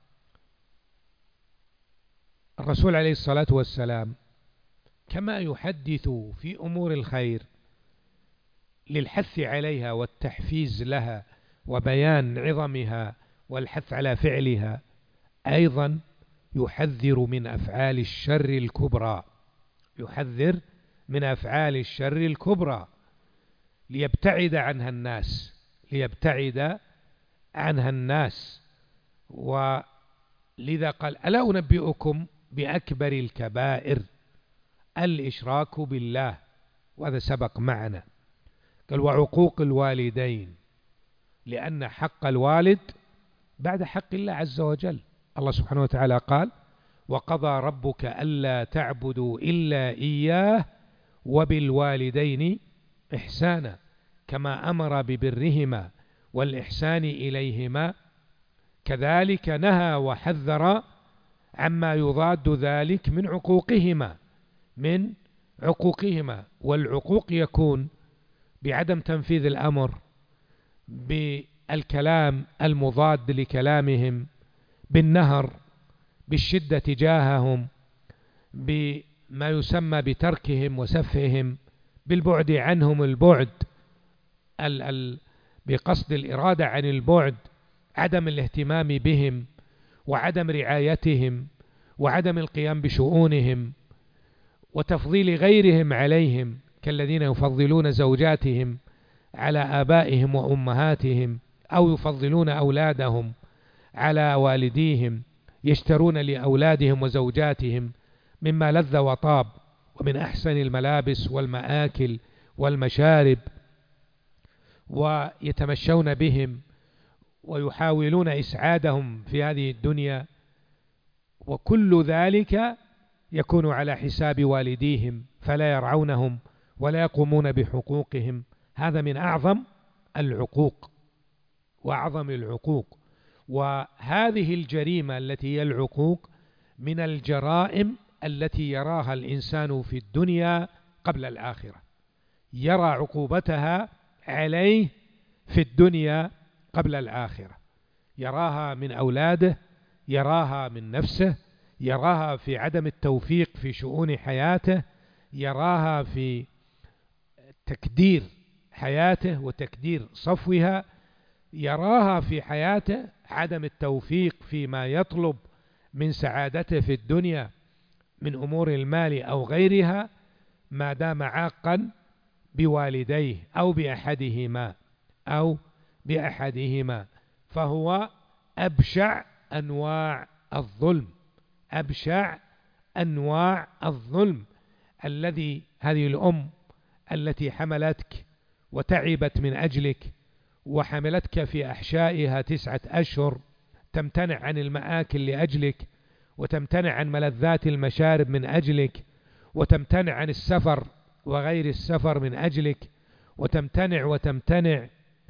الرسول عليه الصلاة والسلام كما يحدث في أمور الخير للحث عليها والتحفيز لها وبيان عظمها والحث على فعلها، أيضا يحذر من أفعال الشر الكبرى يحذر من أفعال الشر الكبرى ليبتعد عنها الناس ليبتعد عنها الناس ولذا قال ألا أنبئكم بأكبر الكبائر الإشراك بالله، وهذا سبق معنا. قال وعقوق الوالدين، لأن حق الوالد بعد حق الله عز وجل. الله سبحانه وتعالى قال وقضى ربك ألا تعبدوا إلا إياه وبالوالدين إحسانا، كما أمر ببرهما والإحسان إليهما كذلك نهى وحذر عما يضاد ذلك من عقوقهما من عقوقهما والعقوق يكون بعدم تنفيذ الأمر، بالكلام المضاد لكلامهم، بالنهر، بالشدة تجاههم، بما يسمى بتركهم وسفههم، بالبعد عنهم البعد ال ال بقصد الإرادة عن البعد، عدم الاهتمام بهم وعدم رعايتهم وعدم القيام بشؤونهم وتفضيل غيرهم عليهم كالذين يفضلون زوجاتهم على آبائهم وأمهاتهم أو يفضلون أولادهم على والديهم، يشترون لأولادهم وزوجاتهم مما لذ وطاب ومن أحسن الملابس والمآكل والمشارب، ويتمشون بهم ويحاولون إسعادهم في هذه الدنيا، وكل ذلك يكون على حساب والديهم فلا يرعونهم ولا يقومون بحقوقهم. هذا من أعظم العقوق وأعظم العقوق. وهذه الجريمة التي هي العقوق من الجرائم التي يراها الإنسان في الدنيا قبل الآخرة، يرى عقوبتها عليه في الدنيا قبل الآخرة، يراها من أولاده، يراها من نفسه، يراها في عدم التوفيق في شؤون حياته، يراها في تكدير حياته وتكدير صفوها، يراها في حياته عدم التوفيق فيما يطلب من سعادته في الدنيا من أمور المال أو غيرها، ما دام عاقا بوالديه أو بأحدهما أو بأحدهما، فهو أبشع أنواع الظلم، أبشع أنواع الظلم. الذي هذه الأم التي حملتك وتعبت من أجلك وحملتك في أحشائها تسعة أشهر، تمتنع عن المآكل لأجلك، وتمتنع عن ملذات المشارب من أجلك، وتمتنع عن السفر وغير السفر من أجلك، وتمتنع وتمتنع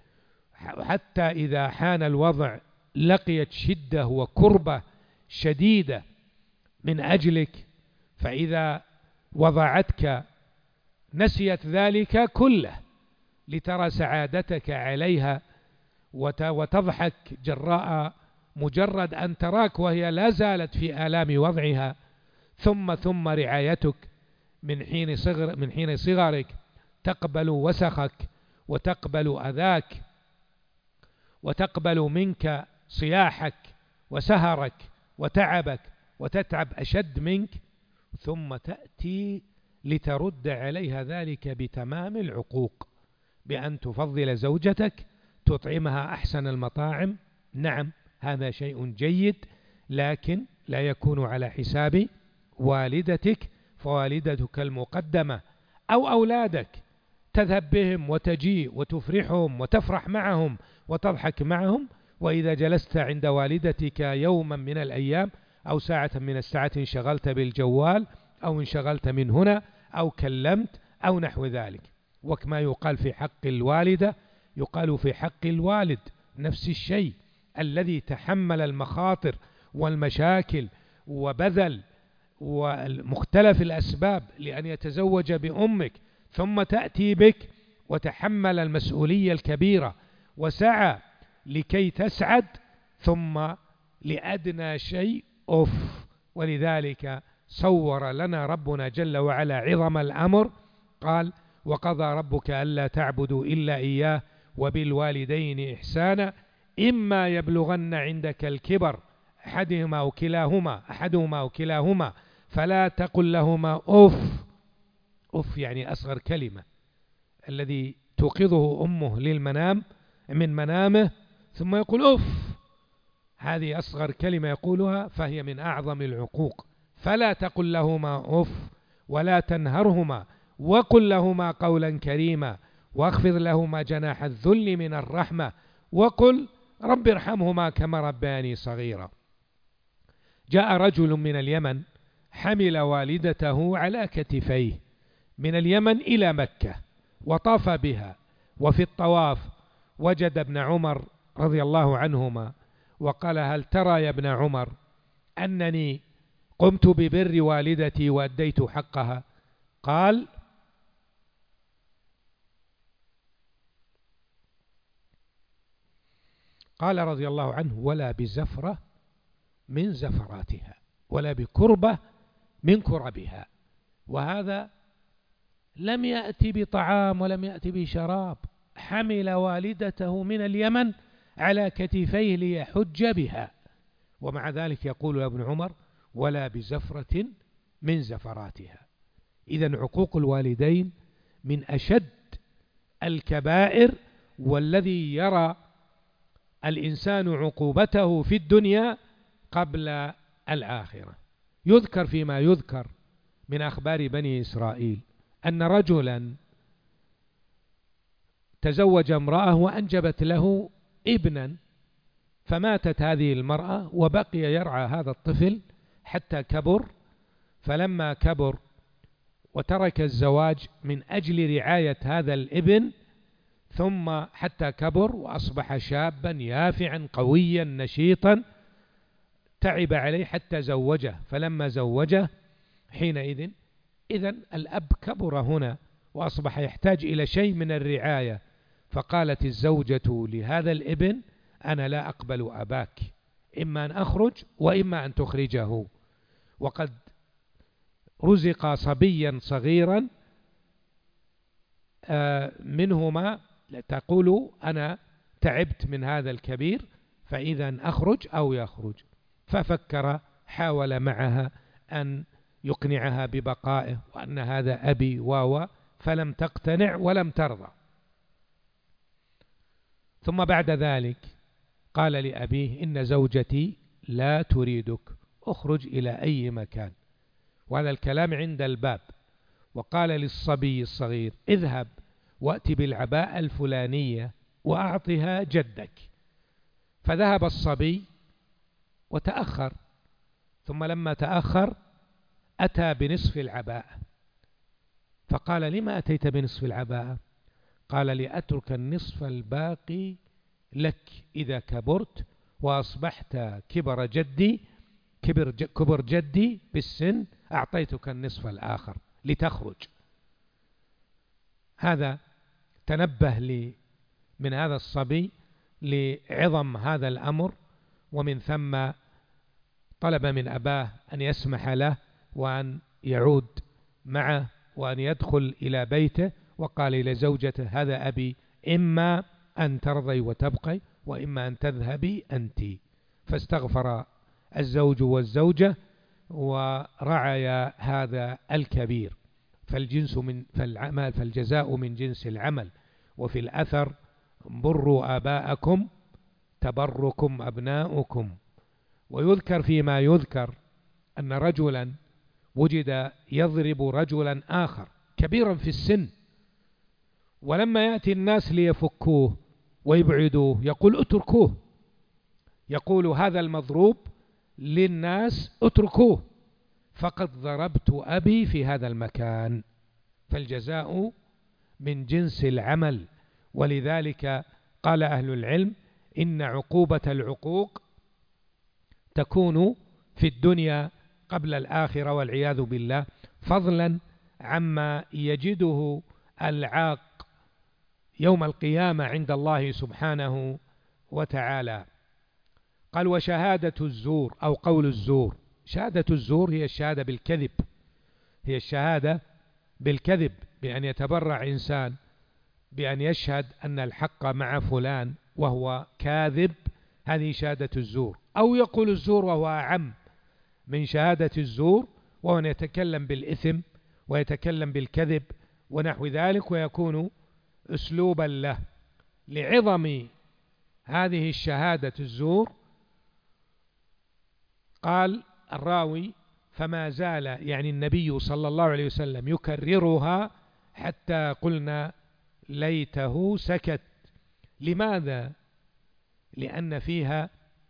حتى إذا حان الوضع لقيت شدة وكربة شديدة من أجلك، فإذا وضعتك نسيت ذلك كله لترى سعادتك عليها وتضحك جراء مجرد أن تراك وهي لا زالت في آلام وضعها، ثم ثم رعايتك من حين صغر من حين صغرك تقبل وسخك وتقبل أذاك وتقبل منك صياحك وسهرك وتعبك وتتعب أشد منك، ثم تأتي لترد عليها ذلك بتمام العقوق، بأن تفضل زوجتك، تطعمها أحسن المطاعم. نعم هذا شيء جيد، لكن لا يكون على حساب والدتك، فوالدتك المقدمة، أو أولادك تذهب بهم وتجي وتفرحهم وتفرح معهم وتضحك معهم، وإذا جلست عند والدتك يوما من الأيام أو ساعة من الساعات انشغلت بالجوال أو انشغلت من هنا أو كلمت أو نحو ذلك. وكما يقال في حق الوالدة يقال في حق الوالد نفس الشيء، الذي تحمل المخاطر والمشاكل وبذل ومختلف الأسباب لأن يتزوج بأمك، ثم تأتي بك وتحمل المسؤولية الكبيرة وسعى لكي تسعد، ثم لأدنى شيء أف. ولذلك صور لنا ربنا جل وعلا عظم الأمر، قال: وقضى ربك ألا تعبدوا إلا إياه وبالوالدين إحسانا إما يبلغن عندك الكبر أحدهما أو كلاهما أحدهما أو كلاهما فلا تقل لهما أف. أف يعني أصغر كلمة، الذي توقظه أمه للمنام من منامه ثم يقول أف، هذه أصغر كلمة يقولها، فهي من أعظم العقوق. فلا تقل لهما أف ولا تنهرهما وقل لهما قولا كريما واخفض لهما جناح الذل من الرحمة وقل رب ارحمهما كما ربياني صغيرا. جاء رجل من اليمن حمل والدته على كتفيه من اليمن إلى مكة وطاف بها، وفي الطواف وجد ابن عمر رضي الله عنهما وقال: هل ترى يا ابن عمر أنني قمت ببر والدتي وأديت حقها؟ قال: قال رضي الله عنه: ولا بزفرة من زفراتها ولا بكربة من كربها. وهذا لم يأتي بطعام ولم يأتي بشراب، حمل والدته من اليمن على كتفيه ليحج بها، ومع ذلك يقول ابن عمر: ولا بزفرة من زفراتها. إذن عقوق الوالدين من أشد الكبائر، والذي يرى الإنسان عقوبته في الدنيا قبل الآخرة. يذكر فيما يذكر من أخبار بني إسرائيل أن رجلا تزوج امرأة وأنجبت له ابنا، فماتت هذه المرأة وبقي يرعى هذا الطفل حتى كبر، فلما كبر وترك الزواج من أجل رعاية هذا الابن، ثم حتى كبر وأصبح شابا يافعا قويا نشيطا، تعب عليه حتى زوجه، فلما زوجه حينئذ إذن الأب كبر هنا وأصبح يحتاج إلى شيء من الرعاية، فقالت الزوجة لهذا الابن: أنا لا أقبل أباك، إما أن أخرج وإما أن تخرجه. وقد رزق صبيا صغيرا منهما تقول أنا تعبت من هذا الكبير فإذا أخرج أو يخرج، ففكر حاول معها أن يقنعها ببقائه وأن هذا أبي واو، فلم تقتنع ولم ترضى. ثم بعد ذلك قال لأبيه إن زوجتي لا تريدك، اخرج إلى أي مكان، وهذا الكلام عند الباب. وقال للصبي الصغير اذهب وأت بالعباءة الفلانية وأعطها جدك. فذهب الصبي وتأخر، ثم لما تأخر أتى بنصف العباءة، فقال لما أتيت بنصف العباءة؟ قال لأترك النصف الباقي لك إذا كبرت وأصبحت كبر جدي كبر, كبر جدي بالسن، أعطيتك النصف الآخر لتخرج. هذا تنبه لي من هذا الصبي لعظم هذا الأمر، ومن ثم طلب من أباه أن يسمح له وأن يعود معه وأن يدخل إلى بيته، وقال إلى زوجته هذا أبي، إما أن ترضي وتبقي وإما أن تذهبي أنت. فاستغفر الزوج والزوجة ورعي هذا الكبير. فالجنس من فالعمل فالجزاء من جنس العمل. وفي الأثر بروا آباءكم تبركم أبناؤكم. ويذكر فيما يذكر أن رجلا وجد يضرب رجلا آخر كبيرا في السن، ولما يأتي الناس ليفكوه ويبعدوه يقول اتركوه، يقول هذا المضروب للناس اتركوه فقد ضربت أبي في هذا المكان. فالجزاء من جنس العمل. ولذلك قال أهل العلم إن عقوبة العقوق تكون في الدنيا قبل الآخرة والعياذ بالله، فضلا عما يجده العاق يوم القيامة عند الله سبحانه وتعالى. قال وشهادة الزور أو قول الزور. شهادة الزور هي الشهادة بالكذب، هي الشهادة بالكذب، بأن يتبرع إنسان بأن يشهد أن الحق مع فلان وهو كاذب، هذه شهادة الزور. أو يقول الزور وهو أعم من شهادة الزور، وهو يتكلم بالإثم ويتكلم بالكذب ونحو ذلك، ويكون أسلوبا له. لعظم هذه الشهادة الزور قال الراوي فما زال يعني النبي صلى الله عليه وسلم يكررها حتى قلنا ليته سكت. لماذا؟ لأن فيها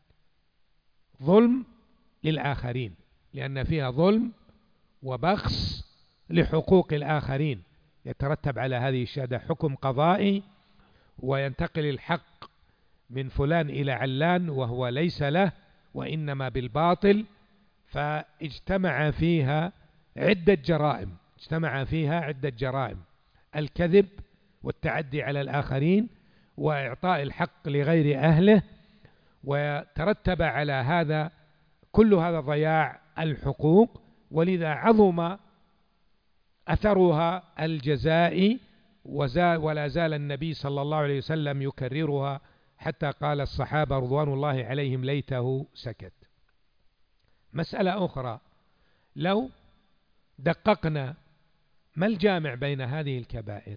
ظلم للآخرين، لأن فيها ظلم وبخس لحقوق الآخرين. يترتب على هذه الشهادة حكم قضائي، وينتقل الحق من فلان إلى علان وهو ليس له وإنما بالباطل. فاجتمع فيها عدة جرائم، اجتمع فيها عدة جرائم: الكذب والتعدي على الآخرين وإعطاء الحق لغير أهله، وترتب على هذا كل هذا ضياع الحقوق. ولذا عظم أثرها الجزاء، ولا زال النبي صلى الله عليه وسلم يكررها حتى قال الصحابة رضوان الله عليهم ليته سكت. مسألة أخرى، لو دققنا ما الجامع بين هذه الكبائر؟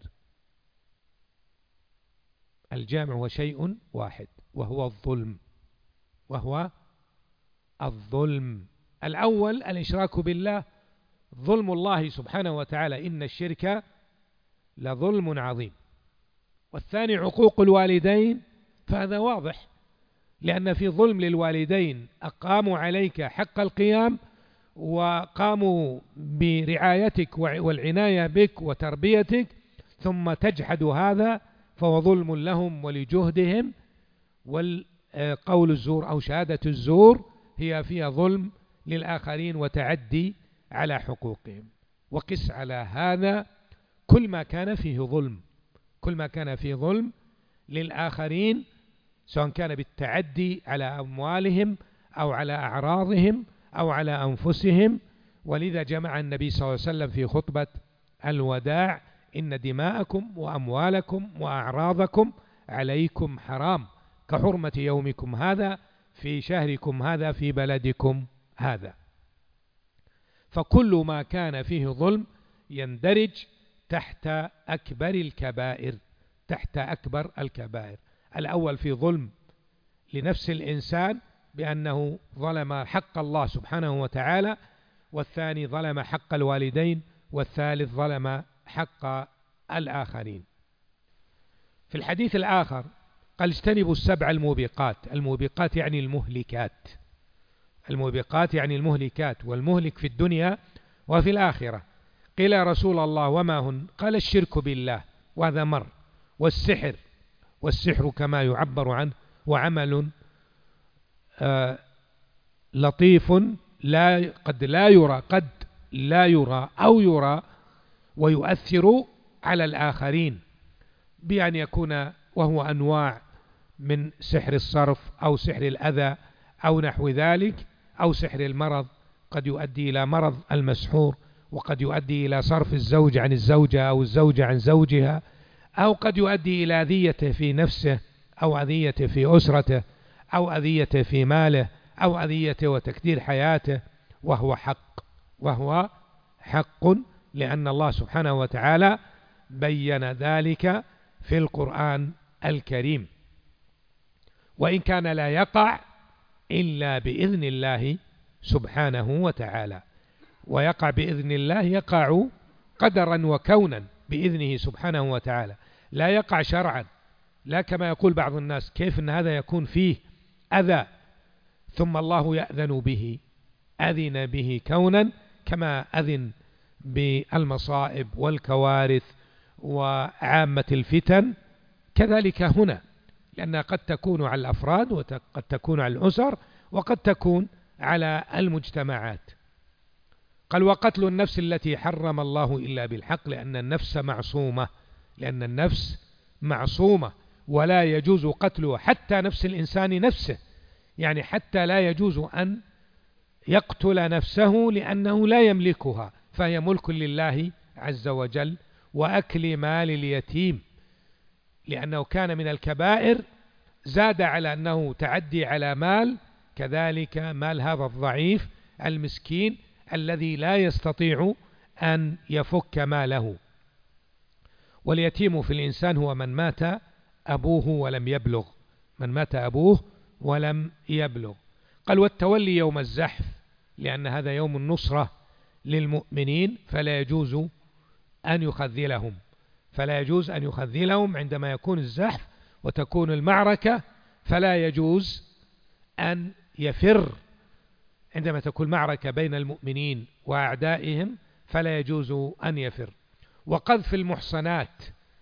الجامع هو شيء واحد وهو الظلم، وهو الظلم. الأول الإشراك بالله، ظلم الله سبحانه وتعالى، إن الشرك لظلم عظيم. والثاني عقوق الوالدين، فهذا واضح لأن في ظلم للوالدين، أقاموا عليك حق القيام وقاموا برعايتك والعناية بك وتربيتك، ثم تجحد هذا فهو ظلم لهم ولجهدهم. والقول الزور أو شهادة الزور هي فيها ظلم للآخرين وتعدي على حقوقهم. وقس على هذا كل ما كان فيه ظلم، كل ما كان فيه ظلم للآخرين، سواء كان بالتعدي على أموالهم أو على أعراضهم أو على أنفسهم. ولذا جمع النبي صلى الله عليه وسلم في خطبة الوداع: إن دماءكم وأموالكم وأعراضكم عليكم حرام كحرمة يومكم هذا في شهركم هذا في بلدكم هذا. فكل ما كان فيه ظلم يندرج تحت أكبر الكبائر، تحت أكبر الكبائر. الأول في ظلم لنفس الإنسان بأنه ظلم حق الله سبحانه وتعالى، والثاني ظلم حق الوالدين، والثالث ظلم حق الآخرين. في الحديث الآخر قال: اجتنبوا السبع الموبقات. الموبقات يعني المهلكات، الموبقات يعني المهلكات، والمهلك في الدنيا وفي الآخرة. قيل يا رسول الله وما هن؟ قال: الشرك بالله، وهذا مر، والسحر، والسحر كما يعبر عنه وعمل آه لطيف لا قد لا يرى قد لا يرى أو يرى ويؤثر على الآخرين، بأن يكون وهو أنواع من سحر الصرف أو سحر الأذى أو نحو ذلك، أو سحر المرض، قد يؤدي إلى مرض المسحور، وقد يؤدي إلى صرف الزوج عن الزوجة أو الزوجة عن زوجها، أو قد يؤدي إلى أذيته في نفسه أو أذيته في أسرته أو أذيته في ماله أو أذيته وتكدير حياته، وهو حق، وهو حق، لأن الله سبحانه وتعالى بين ذلك في القرآن الكريم. وإن كان لا يقع إلا بإذن الله سبحانه وتعالى، ويقع بإذن الله، يقع قدرا وكونا بإذنه سبحانه وتعالى، لا يقع شرعا، لا كما يقول بعض الناس كيف أن هذا يكون فيه أذى ثم الله يأذن به. أذن به كونا كما أذن بالمصائب والكوارث وعامة الفتن، كذلك هنا، لأنها قد تكون على الأفراد وقد تكون على الأسر وقد تكون على المجتمعات. قال: وقتل النفس التي حرم الله إلا بالحق، لأن النفس معصومة، لأن النفس معصومة ولا يجوز قتلها، حتى نفس الإنسان نفسه، يعني حتى لا يجوز أن يقتل نفسه لأنه لا يملكها، فهي ملك لله عز وجل. وأكل مال اليتيم، لأنه كان من الكبائر، زاد على أنه تعدي على مال، كذلك مال هذا الضعيف المسكين الذي لا يستطيع أن يفك ماله. واليتيم في الإنسان هو من مات أبوه ولم يبلغ، من مات أبوه ولم يبلغ. قال: والتولي يوم الزحف، لأن هذا يوم النصرة للمؤمنين، فلا يجوز أن يخذلهم، فلا يجوز أن يخذلهم عندما يكون الزحف وتكون المعركة، فلا يجوز أن يفر عندما تكون معركة بين المؤمنين وأعدائهم، فلا يجوز أن يفر. وقذف المحصنات،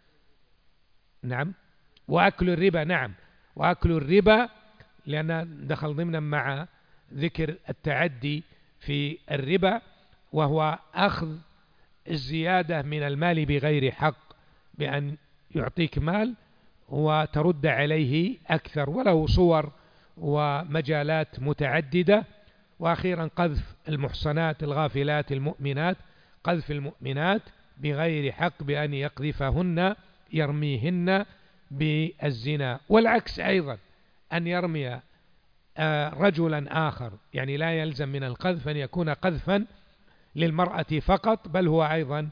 نعم، وأكل الربا، نعم، وأكل الربا، لأن دخل ضمنا مع ذكر التعدي في الربا، وهو أخذ الزيادة من المال بغير حق، بأن يعطيك مال وترد عليه أكثر، وله صور ومجالات متعددة. وأخيرا قذف المحصنات الغافلات المؤمنات، قذف المؤمنات بغير حق بأن يقذفهن يرميهن بالزنا، والعكس أيضا، أن يرمي رجلا آخر، يعني لا يلزم من القذف أن يكون قذفا للمرأة فقط، بل هو أيضا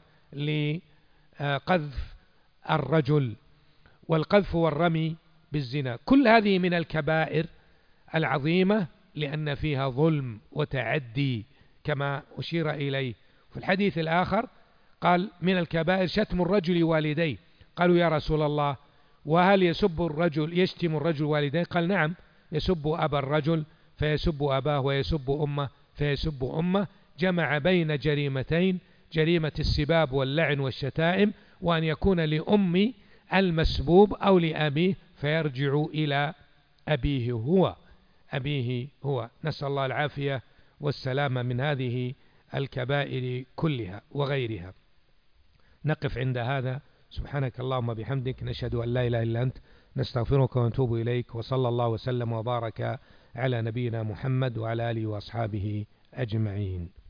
لقذف الرجل. والقذف والرمي بالزنا، كل هذه من الكبائر العظيمة، لأن فيها ظلم وتعدي كما أشير إليه. في الحديث الآخر قال: من الكبائر شتم الرجل والديه. قالوا: يا رسول الله، وهل يسب الرجل يشتم الرجل والديه؟ قال: نعم، يسب أبا الرجل فيسب أباه، ويسب أمه فيسب أمه. جمع بين جريمتين، جريمة السباب واللعن والشتائم، وأن يكون لأم المسبوب أو لأبيه فيرجع إلى أبيه هو أبيه هو نسأل الله العافية والسلامة من هذه الكبائر كلها وغيرها. نقف عند هذا. سبحانك اللهم بحمدك، نشهد أن لا إله إلا أنت، نستغفرك ونتوب إليك، وصلى الله وسلم وبارك على نبينا محمد وعلى آله وأصحابه أجمعين.